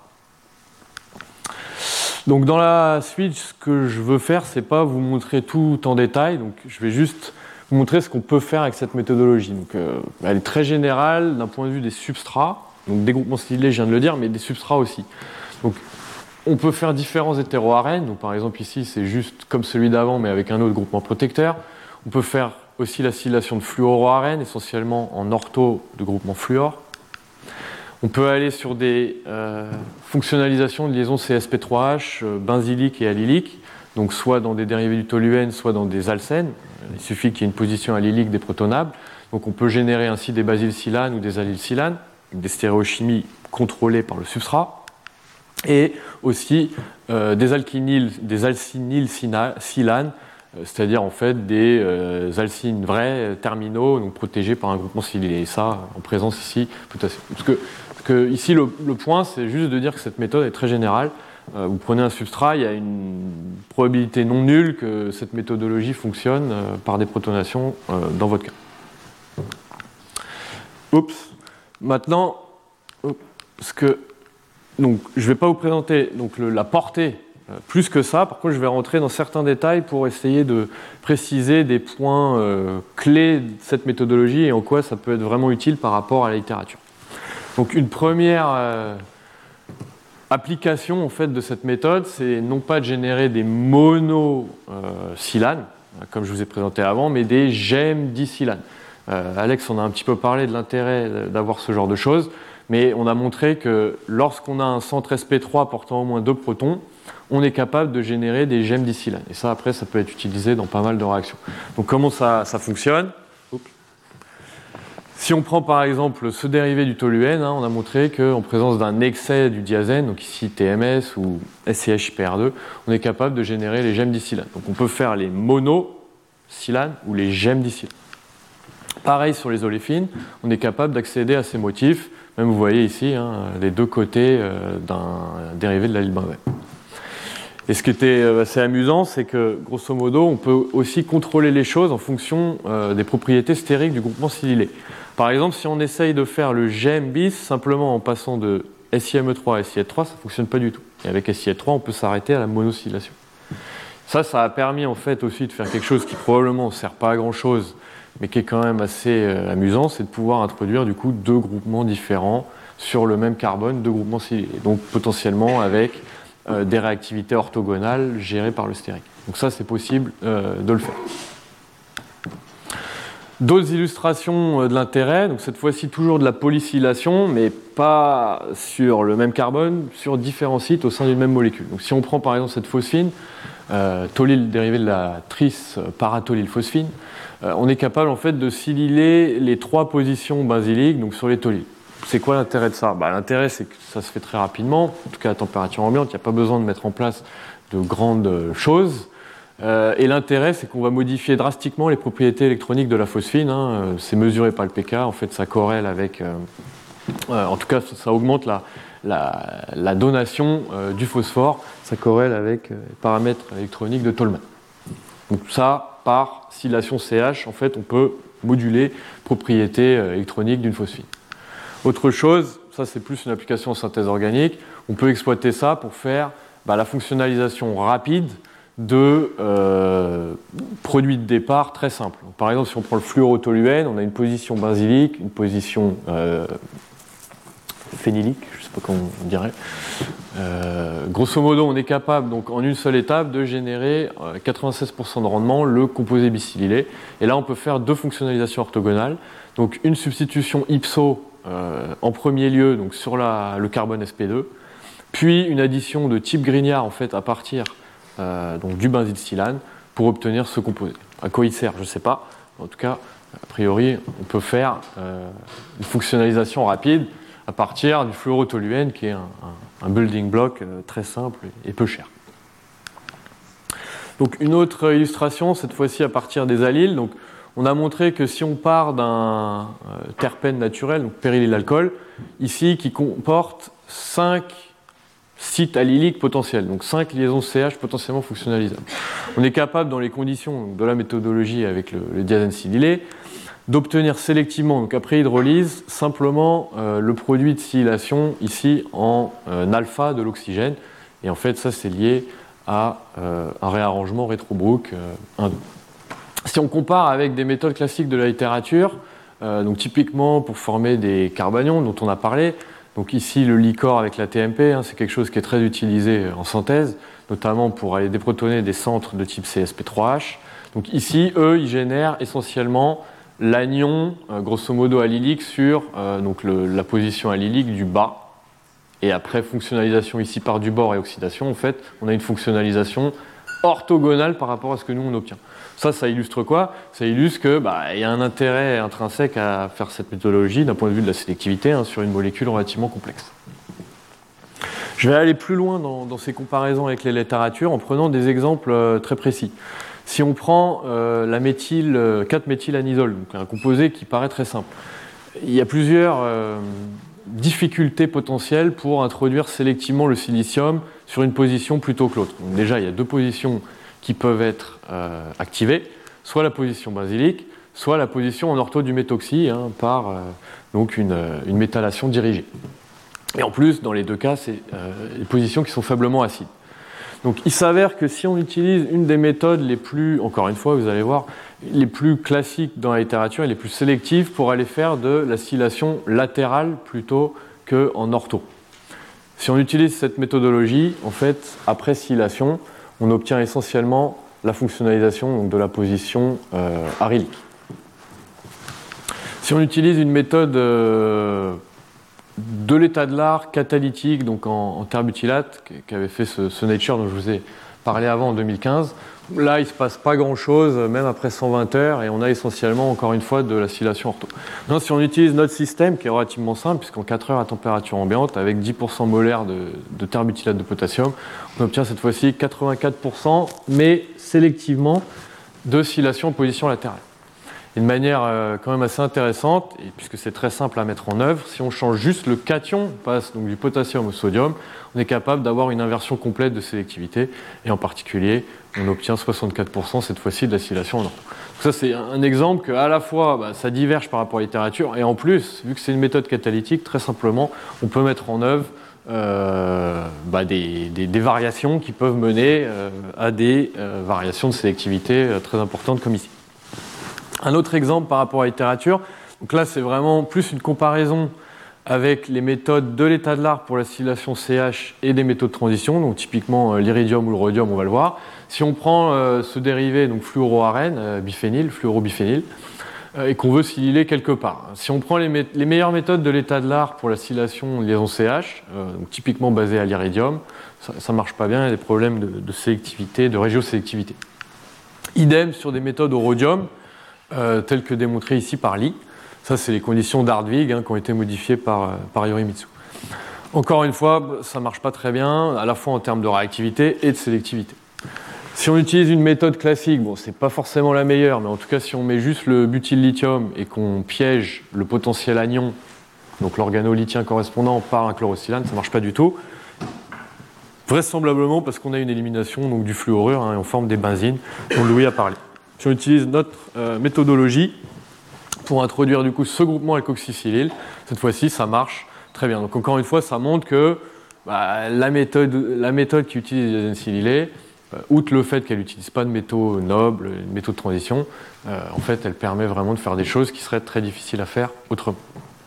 Donc dans la suite, ce que je veux faire, c'est pas vous montrer tout en détail, donc je vais juste vous montrer ce qu'on peut faire avec cette méthodologie. Donc, elle est très générale d'un point de vue des substrats, donc des groupements silylés, je viens de le dire, mais des substrats aussi. Donc, on peut faire différents hétéroarènes. Donc, par exemple, ici, c'est juste comme celui d'avant, mais avec un autre groupement protecteur. On peut faire aussi l'acylation de fluoroarènes, essentiellement en ortho de groupement fluor. On peut aller sur des fonctionnalisations de liaisons CSP3H, benzylique et allylique, donc soit dans des dérivés du toluène, soit dans des alcènes. Il suffit qu'il y ait une position allylique déprotonable. Donc on peut générer ainsi des basylsilanes ou des allylsilanes, des stéréochimies contrôlées par le substrat, et aussi des alcynylsilanes, c'est-à-dire en fait des alcynes vrais terminaux, donc protégés par un groupement silylé. Et ça, en présence ici, potassium. Parce que ici, le point, c'est juste de dire que cette méthode est très générale. Vous prenez un substrat, il y a une probabilité non nulle que cette méthodologie fonctionne par déprotonation dans votre cas. Maintenant, donc, je ne vais pas vous présenter la portée plus que ça. Par contre, je vais rentrer dans certains détails pour essayer de préciser des points clés de cette méthodologie et en quoi ça peut être vraiment utile par rapport à la littérature. Donc, une première application en fait de cette méthode, c'est non pas de générer des monosilanes, comme je vous ai présenté avant, mais des gèmes disilanes. Alex en a un petit peu parlé de l'intérêt d'avoir ce genre de choses, mais on a montré que lorsqu'on a un centre sp3 portant au moins 2 protons, on est capable de générer des gemmes d'isilane. Et ça, après, ça peut être utilisé dans pas mal de réactions. Donc comment ça fonctionne ? Si on prend par exemple ce dérivé du toluène, on a montré qu'en présence d'un excès du diazène, donc ici TMS ou SCH-IPR2, on est capable de générer les gemmes d'isilane. Donc on peut faire les monosilanes ou les gemmes d'isilane. Pareil sur les oléfines, on est capable d'accéder à ces motifs, même vous voyez ici les deux côtés d'un dérivé de l'allyle benzoïque. Et ce qui était assez amusant, c'est que grosso modo, on peut aussi contrôler les choses en fonction des propriétés stériques du groupement silylé. Par exemple, si on essaye de faire le gemme bis simplement en passant de SiMe3 à SiH3, ça ne fonctionne pas du tout. Et avec SiH3, on peut s'arrêter à la monosylation. Ça a permis en fait aussi de faire quelque chose qui probablement ne sert pas à grand chose, mais qui est quand même assez amusant, c'est de pouvoir introduire du coup 2 groupements différents sur le même carbone, 2 groupements silylés. Donc potentiellement avec des réactivités orthogonales gérées par le stérique. Donc ça, c'est possible de le faire. D'autres illustrations de l'intérêt, donc cette fois-ci toujours de la polysylation, mais pas sur le même carbone, sur différents sites au sein d'une même molécule. Donc si on prend par exemple cette phosphine, tolyle dérivé de la tris paratolylphosphine, on est capable en fait de silyler les 3 positions benzyliques donc sur les tolyles. C'est quoi l'intérêt de ça ? L'intérêt, c'est que ça se fait très rapidement, en tout cas à température ambiante, il n'y a pas besoin de mettre en place de grandes choses. Et l'intérêt, c'est qu'on va modifier drastiquement les propriétés électroniques de la phosphine. C'est mesuré par le pK, en fait ça corrèle avec... en tout cas, ça augmente la donation du phosphore, ça corrèle avec les paramètres électroniques de Tolman. Donc ça, par silylation CH, en fait, on peut moduler propriétés électroniques d'une phosphine. Autre chose, ça c'est plus une application en synthèse organique, on peut exploiter ça pour faire la fonctionnalisation rapide de produits de départ très simples. Donc, par exemple, si on prend le fluorotoluène, on a une position benzylique, une position phénylique, je ne sais pas comment on dirait. Grosso modo, on est capable, donc, en une seule étape, de générer 96% de rendement le composé bisilylé. Et là, on peut faire 2 fonctionnalisations orthogonales. Donc, une substitution ipso en premier lieu donc, sur le carbone sp2, puis une addition de type Grignard en fait, à partir donc, du benzylsilane pour obtenir ce composé. À quoi il sert, je ne sais pas. En tout cas, a priori, on peut faire une fonctionnalisation rapide à partir du fluorotoluène qui est un building block très simple et peu cher. Donc une autre illustration, cette fois-ci à partir des allyles. Donc, on a montré que si on part d'un terpène naturel, donc périlylalcool, ici qui comporte 5 sites allyliques potentiels, donc 5 liaisons CH potentiellement fonctionnalisables. On est capable, dans les conditions de la méthodologie avec le diazène silylé, d'obtenir sélectivement, donc après hydrolyse, simplement le produit de silylation ici en alpha de l'oxygène. Et en fait, ça c'est lié à un réarrangement rétro-Brook 1,2. Si on compare avec des méthodes classiques de la littérature, donc typiquement pour former des carbanions dont on a parlé, donc ici le licor avec la TMP, c'est quelque chose qui est très utilisé en synthèse, notamment pour aller déprotoner des centres de type CSP3H. Donc ici, eux, ils génèrent essentiellement l'anion, grosso modo allylique, sur donc la position allylique du bas. Et après fonctionnalisation ici par du bord et oxydation, en fait, on a une fonctionnalisation orthogonale par rapport à ce que nous on obtient. Ça illustre quoi ? Ça illustre qu'il y a un intérêt intrinsèque à faire cette méthodologie d'un point de vue de la sélectivité sur une molécule relativement complexe. Je vais aller plus loin dans ces comparaisons avec les littératures en prenant des exemples très précis. Si on prend la 4-méthylanisole, donc un composé qui paraît très simple, il y a plusieurs difficultés potentielles pour introduire sélectivement le silicium sur une position plutôt que l'autre. Donc déjà, il y a 2 positions qui peuvent être activées, soit la position benzylique, soit la position en ortho du méthoxy par donc une méthylation dirigée. Et en plus, dans les 2 cas, c'est les positions qui sont faiblement acides. Donc il s'avère que si on utilise une des méthodes les plus, encore une fois, vous allez voir, les plus classiques dans la littérature et les plus sélectives pour aller faire de la silylation latérale plutôt qu'en ortho. Si on utilise cette méthodologie, en fait, après silylation, on obtient essentiellement la fonctionnalisation donc, de la position arylique. Si on utilise une méthode de l'état de l'art catalytique, donc en terre butylate, qui avait fait ce Nature dont je vous ai parlé avant en 2015. Là, il ne se passe pas grand-chose, même après 120 heures, et on a essentiellement, encore une fois, de l'acylation ortho. Non, si on utilise notre système, qui est relativement simple, puisqu'en 4 heures à température ambiante, avec 10% molaire de terre butylate de potassium, on obtient cette fois-ci 84%, mais sélectivement, d'oscillation en position latérale. Une manière quand même assez intéressante, et puisque c'est très simple à mettre en œuvre, si on change juste le cation, on passe donc du potassium au sodium, on est capable d'avoir une inversion complète de sélectivité, et en particulier, on obtient 64% cette fois-ci de l'acylation en ortho. Ça, c'est un exemple qu'à la fois, ça diverge par rapport à la littérature, et en plus, vu que c'est une méthode catalytique, très simplement, on peut mettre en œuvre des variations qui peuvent mener à des variations de sélectivité très importantes comme ici. Un autre exemple par rapport à la littérature, donc là c'est vraiment plus une comparaison avec les méthodes de l'état de l'art pour l'acylation CH et des métaux de transition, donc typiquement l'iridium ou le rhodium, on va le voir. Si on prend ce dérivé, donc fluoroarène, biphényl, fluorobiphényl, et qu'on veut silyler quelque part. Si on prend les meilleures méthodes de l'état de l'art pour l'acylation de liaison CH, donc typiquement basées à l'iridium, ça ne marche pas bien, il y a des problèmes de sélectivité, de régiosélectivité. Idem sur des méthodes au rhodium, telles que démontrées ici par Lee. Ça, c'est les conditions d'Hardwig qui ont été modifiées par Yorimitsu. Encore une fois, ça ne marche pas très bien, à la fois en termes de réactivité et de sélectivité. Si on utilise une méthode classique, bon, c'est pas forcément la meilleure, mais en tout cas, si on met juste le butyl-lithium et qu'on piège le potentiel anion, donc l'organolithien correspondant, par un chlorosylane, ça ne marche pas du tout. Vraisemblablement parce qu'on a une élimination donc, du fluorure et on forme des benzines, dont Louis a parlé. Si on utilise notre méthodologie pour introduire du coup ce groupement alkoxysilyle, cette fois-ci ça marche très bien. Donc encore une fois, ça montre que la méthode qui utilise les adenylylés, outre le fait qu'elle n'utilise pas de métaux nobles, de métaux de transition, en fait elle permet vraiment de faire des choses qui seraient très difficiles à faire autrement.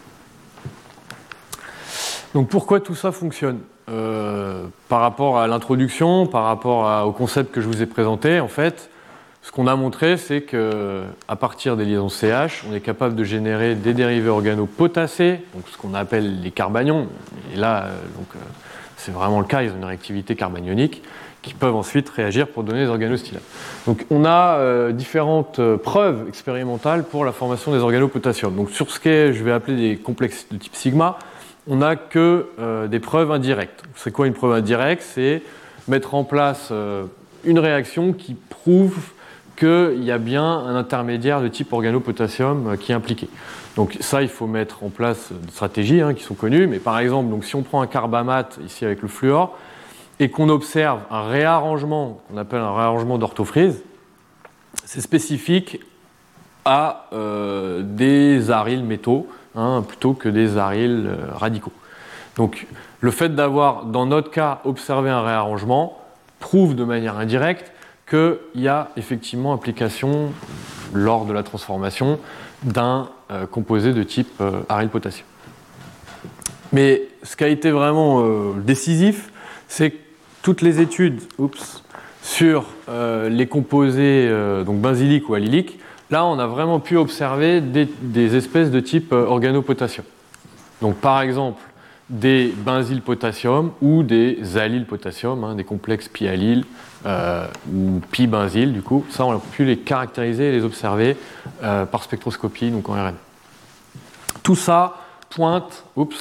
Donc pourquoi tout ça fonctionne ? Par rapport à l'introduction, par rapport au concept que je vous ai présenté, en fait, ce qu'on a montré, c'est qu'à partir des liaisons CH, on est capable de générer des dérivés organopotassés, donc ce qu'on appelle les carbanions. Et là, c'est vraiment le cas, ils ont une réactivité carbanionique, qui peuvent ensuite réagir pour donner des organostylates. Donc on a différentes preuves expérimentales pour la formation des organopotassium. Donc sur ce que je vais appeler des complexes de type sigma, on n'a que des preuves indirectes. C'est quoi une preuve indirecte ? C'est mettre en place une réaction qui prouve qu'il y a bien un intermédiaire de type organopotassium qui est impliqué. Donc ça, il faut mettre en place des stratégies qui sont connues, mais par exemple, donc, si on prend un carbamate, ici avec le fluor, et qu'on observe un réarrangement, qu'on appelle un réarrangement d'orthofrise, c'est spécifique à des aryles métaux, plutôt que des aryles radicaux. Donc le fait d'avoir, dans notre cas, observé un réarrangement, prouve de manière indirecte qu'il y a effectivement application, lors de la transformation, d'un composé de type aryl potassium. Mais ce qui a été vraiment décisif, c'est que toutes les études sur les composés donc benzyliques ou allyliques, là on a vraiment pu observer des espèces de type organopotassium. Donc par exemple, des benzylpotassium ou des allylpotassium, des complexes pi-allyl ou pi-benzyl du coup. Ça, on a pu les caractériser et les observer par spectroscopie, donc en RNA. Tout ça pointe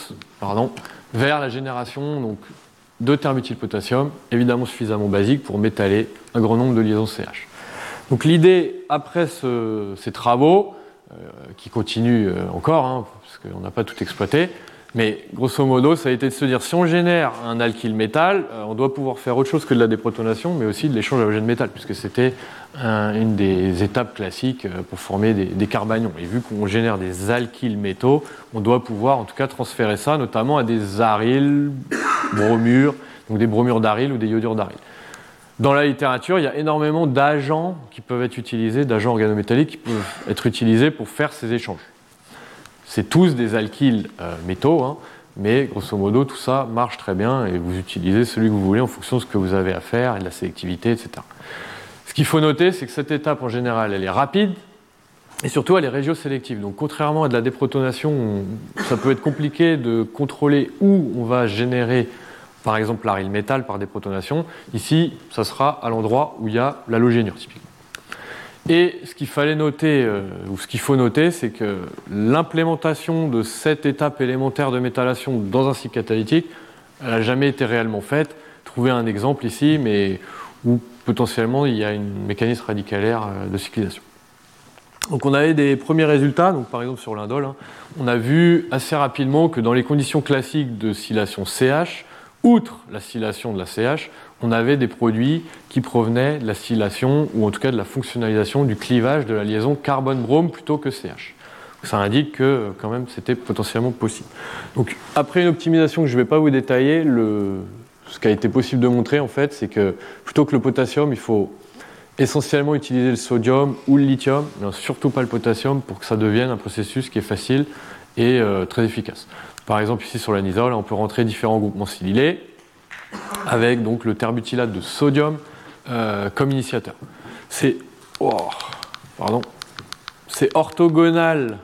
vers la génération donc, de termethylpotassium, évidemment suffisamment basique pour métaller un grand nombre de liaisons CH. Donc l'idée, après ces travaux, qui continuent encore, parce qu'on n'a pas tout exploité, mais grosso modo, ça a été de se dire, si on génère un alkyle métal, on doit pouvoir faire autre chose que de la déprotonation, mais aussi de l'échange halogène métal, puisque c'était une des étapes classiques pour former des carbanions. Et vu qu'on génère des alkyles métaux, on doit pouvoir en tout cas transférer ça, notamment à des aryles, bromures, donc des bromures d'aryl ou des iodures d'aryl. Dans la littérature, il y a énormément d'agents qui peuvent être utilisés, d'agents organométalliques qui peuvent être utilisés pour faire ces échanges. C'est tous des alkyles métaux, mais grosso modo, tout ça marche très bien et vous utilisez celui que vous voulez en fonction de ce que vous avez à faire et de la sélectivité, etc. Ce qu'il faut noter, c'est que cette étape, en général, elle est rapide, Et surtout, elle est régiosélective. Donc, contrairement à de la déprotonation, ça peut être compliqué de contrôler où on va générer, par exemple, l'aryl métal par déprotonation. Ici, ça sera à l'endroit où il y a l'halogénure, typiquement. Et ce qu'il fallait noter, ou ce qu'il faut noter, c'est que l'implémentation de cette étape élémentaire de méthylation dans un cycle catalytique, elle n'a jamais été réellement faite. Trouvez un exemple ici, mais où potentiellement il y a un mécanisme radicalaire de cyclisation. Donc on avait des premiers résultats, donc par exemple sur l'indole, on a vu assez rapidement que dans les conditions classiques de silation CH, outre la silation de la CH, on avait des produits qui provenaient de la silation, ou en tout cas de la fonctionnalisation du clivage de la liaison carbone-brome plutôt que CH. Ça indique que quand même c'était potentiellement possible. Donc après une optimisation que je ne vais pas vous détailler, ce qui a été possible de montrer en fait, c'est que plutôt que le potassium, il faut essentiellement utiliser le sodium ou le lithium, mais surtout pas le potassium pour que ça devienne un processus qui est facile et très efficace. Par exemple ici sur l'anisole, on peut rentrer différents groupements silylés avec donc le terbutylate de sodium comme initiateur. C'est orthogonal.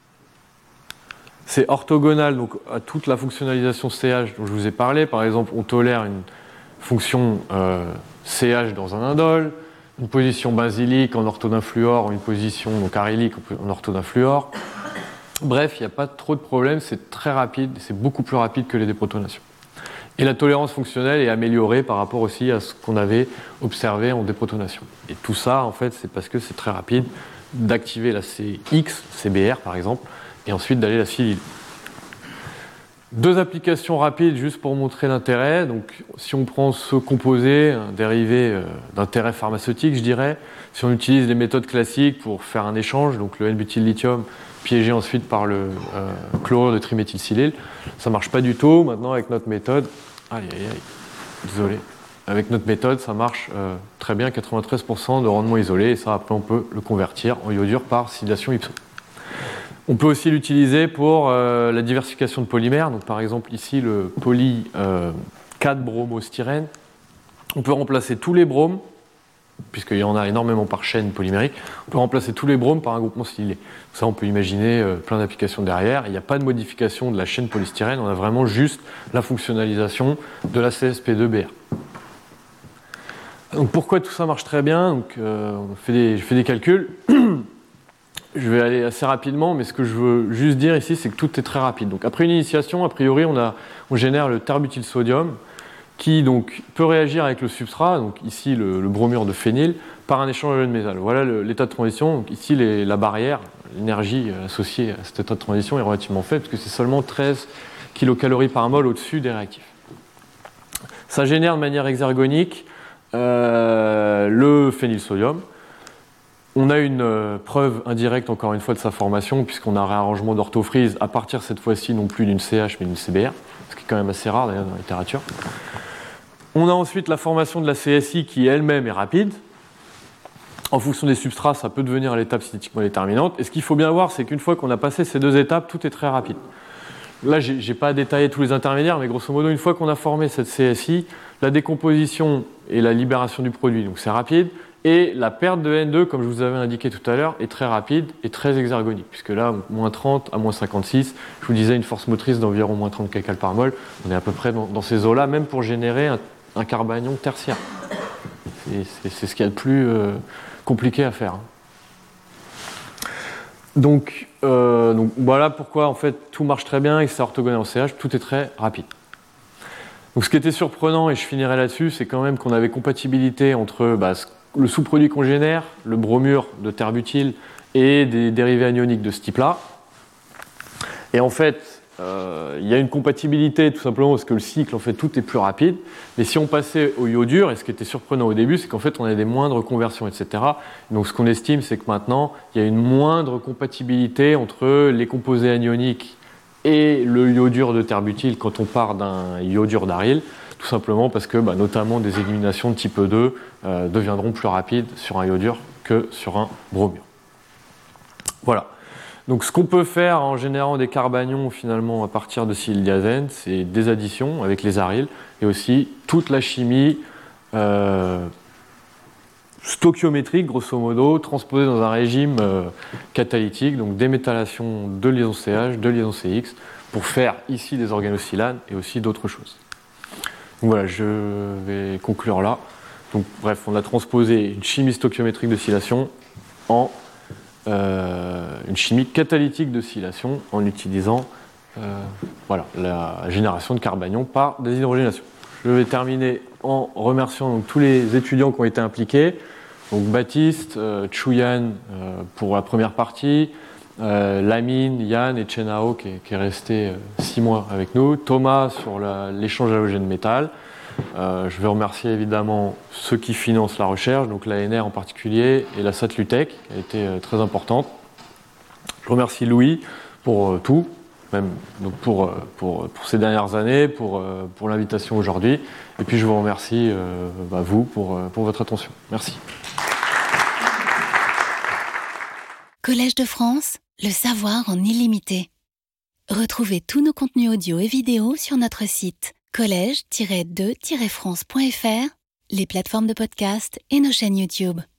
C'est orthogonal donc, à toute la fonctionnalisation CH dont je vous ai parlé. Par exemple, on tolère une fonction CH dans un indole, une position basylique en ortho d'un fluor, ou une position donc arylique en ortho d'un fluor. Bref, il n'y a pas trop de problème, c'est très rapide, c'est beaucoup plus rapide que les déprotonations. Et la tolérance fonctionnelle est améliorée par rapport aussi à ce qu'on avait observé en déprotonation. Et tout ça, en fait, c'est parce que c'est très rapide d'activer la CX, CBR par exemple, et ensuite d'aller la silyler. Deux applications rapides juste pour montrer l'intérêt. Donc, si on prend ce composé, un dérivé d'intérêt pharmaceutique, je dirais, si on utilise les méthodes classiques pour faire un échange, donc le N-butyl-lithium piégé ensuite par le chlorure de triméthylsilyle, ça ne marche pas du tout. Maintenant, avec notre méthode, désolé, avec notre méthode, ça marche très bien, 93% de rendement isolé, et ça, après, on peut le convertir en iodure par silylation ipso. On peut aussi l'utiliser pour la diversification de polymères. Donc, par exemple, ici, le poly 4-bromostyrène. On peut remplacer tous les bromes, puisqu'il y en a énormément par chaîne polymérique. On peut remplacer tous les bromes par un groupement silylé. Ça, on peut imaginer plein d'applications derrière. Il n'y a pas de modification de la chaîne polystyrène. On a vraiment juste la fonctionnalisation de la CSP2-BR. Donc, pourquoi tout ça marche très bien? Donc, j'ai fait des calculs. Je vais aller assez rapidement, mais ce que je veux juste dire ici, c'est que tout est très rapide. Donc, après une initiation, a priori, on génère le tarbutylsodium qui donc, peut réagir avec le substrat, donc ici le bromure de phényl, par un échange de métal. Voilà l'état de transition. Donc, ici, la barrière, l'énergie associée à cet état de transition est relativement faible, parce que c'est seulement 13 kcal par mol au-dessus des réactifs. Ça génère de manière hexergonique le phénylsodium. On a une preuve indirecte, encore une fois, de sa formation, puisqu'on a un réarrangement d'orthofreeze à partir, cette fois-ci, non plus d'une CH, mais d'une CBR, ce qui est quand même assez rare, d'ailleurs, dans la littérature. On a ensuite la formation de la CSI, qui elle-même est rapide. En fonction des substrats, ça peut devenir l'étape cinétiquement déterminante. Et ce qu'il faut bien voir, c'est qu'une fois qu'on a passé ces deux étapes, tout est très rapide. Là, je n'ai pas détaillé tous les intermédiaires, mais grosso modo, une fois qu'on a formé cette CSI, la décomposition et la libération du produit, donc c'est rapide. Et la perte de N2, comme je vous avais indiqué tout à l'heure, est très rapide et très hexergonique, puisque là, moins 30 à moins 56, je vous disais une force motrice d'environ moins 30 kcal par mol. On est à peu près dans ces eaux-là, même pour générer un carbanion tertiaire. C'est ce qu'il y a de plus compliqué à faire. Donc voilà pourquoi en fait tout marche très bien et que c'est orthogonal en CH, tout est très rapide. Donc ce qui était surprenant, et je finirai là-dessus, c'est quand même qu'on avait compatibilité entre le sous-produit qu'on génère, le bromure de terbutyl et des dérivés anioniques de ce type-là. Et en fait, il y a une compatibilité tout simplement parce que le cycle, en fait, tout est plus rapide. Mais si on passait au iodure, et ce qui était surprenant au début, c'est qu'en fait, on a des moindres conversions, etc. Donc ce qu'on estime, c'est que maintenant, il y a une moindre compatibilité entre les composés anioniques et le iodure de terbutyl quand on part d'un iodure d'aryl. Tout simplement parce que, notamment, des éliminations de type 2 deviendront plus rapides sur un iodure que sur un bromure. Voilà. Donc, ce qu'on peut faire en générant des carbanions, finalement, à partir de silyldiazène, c'est des additions avec les aryles et aussi toute la chimie stoichiométrique, grosso modo, transposé dans un régime catalytique, donc déméthylation de liaison CH, de liaison CX, pour faire ici des organosilanes et aussi d'autres choses. Donc voilà, je vais conclure là. Donc bref, on a transposé une chimie stoichiométrique de silation en une chimie catalytique de silation en utilisant la génération de carbanions par déshydrogénation. Je vais terminer en remerciant donc tous les étudiants qui ont été impliqués. Donc Baptiste, Chuyan pour la première partie, Lamine, Yann et Chenao qui est resté 6 mois avec nous, Thomas sur l'échange halogène métal. Je vais remercier évidemment ceux qui financent la recherche, donc l'ANR en particulier et la Satlutech qui a été très importante. Je remercie Louis pour tout, même donc pour ces dernières années, pour l'invitation aujourd'hui. Et puis je vous remercie, vous, pour votre attention. Merci. Collège de France, le savoir en illimité. Retrouvez tous nos contenus audio et vidéo sur notre site collège-2-france.fr, les plateformes de podcast et nos chaînes YouTube.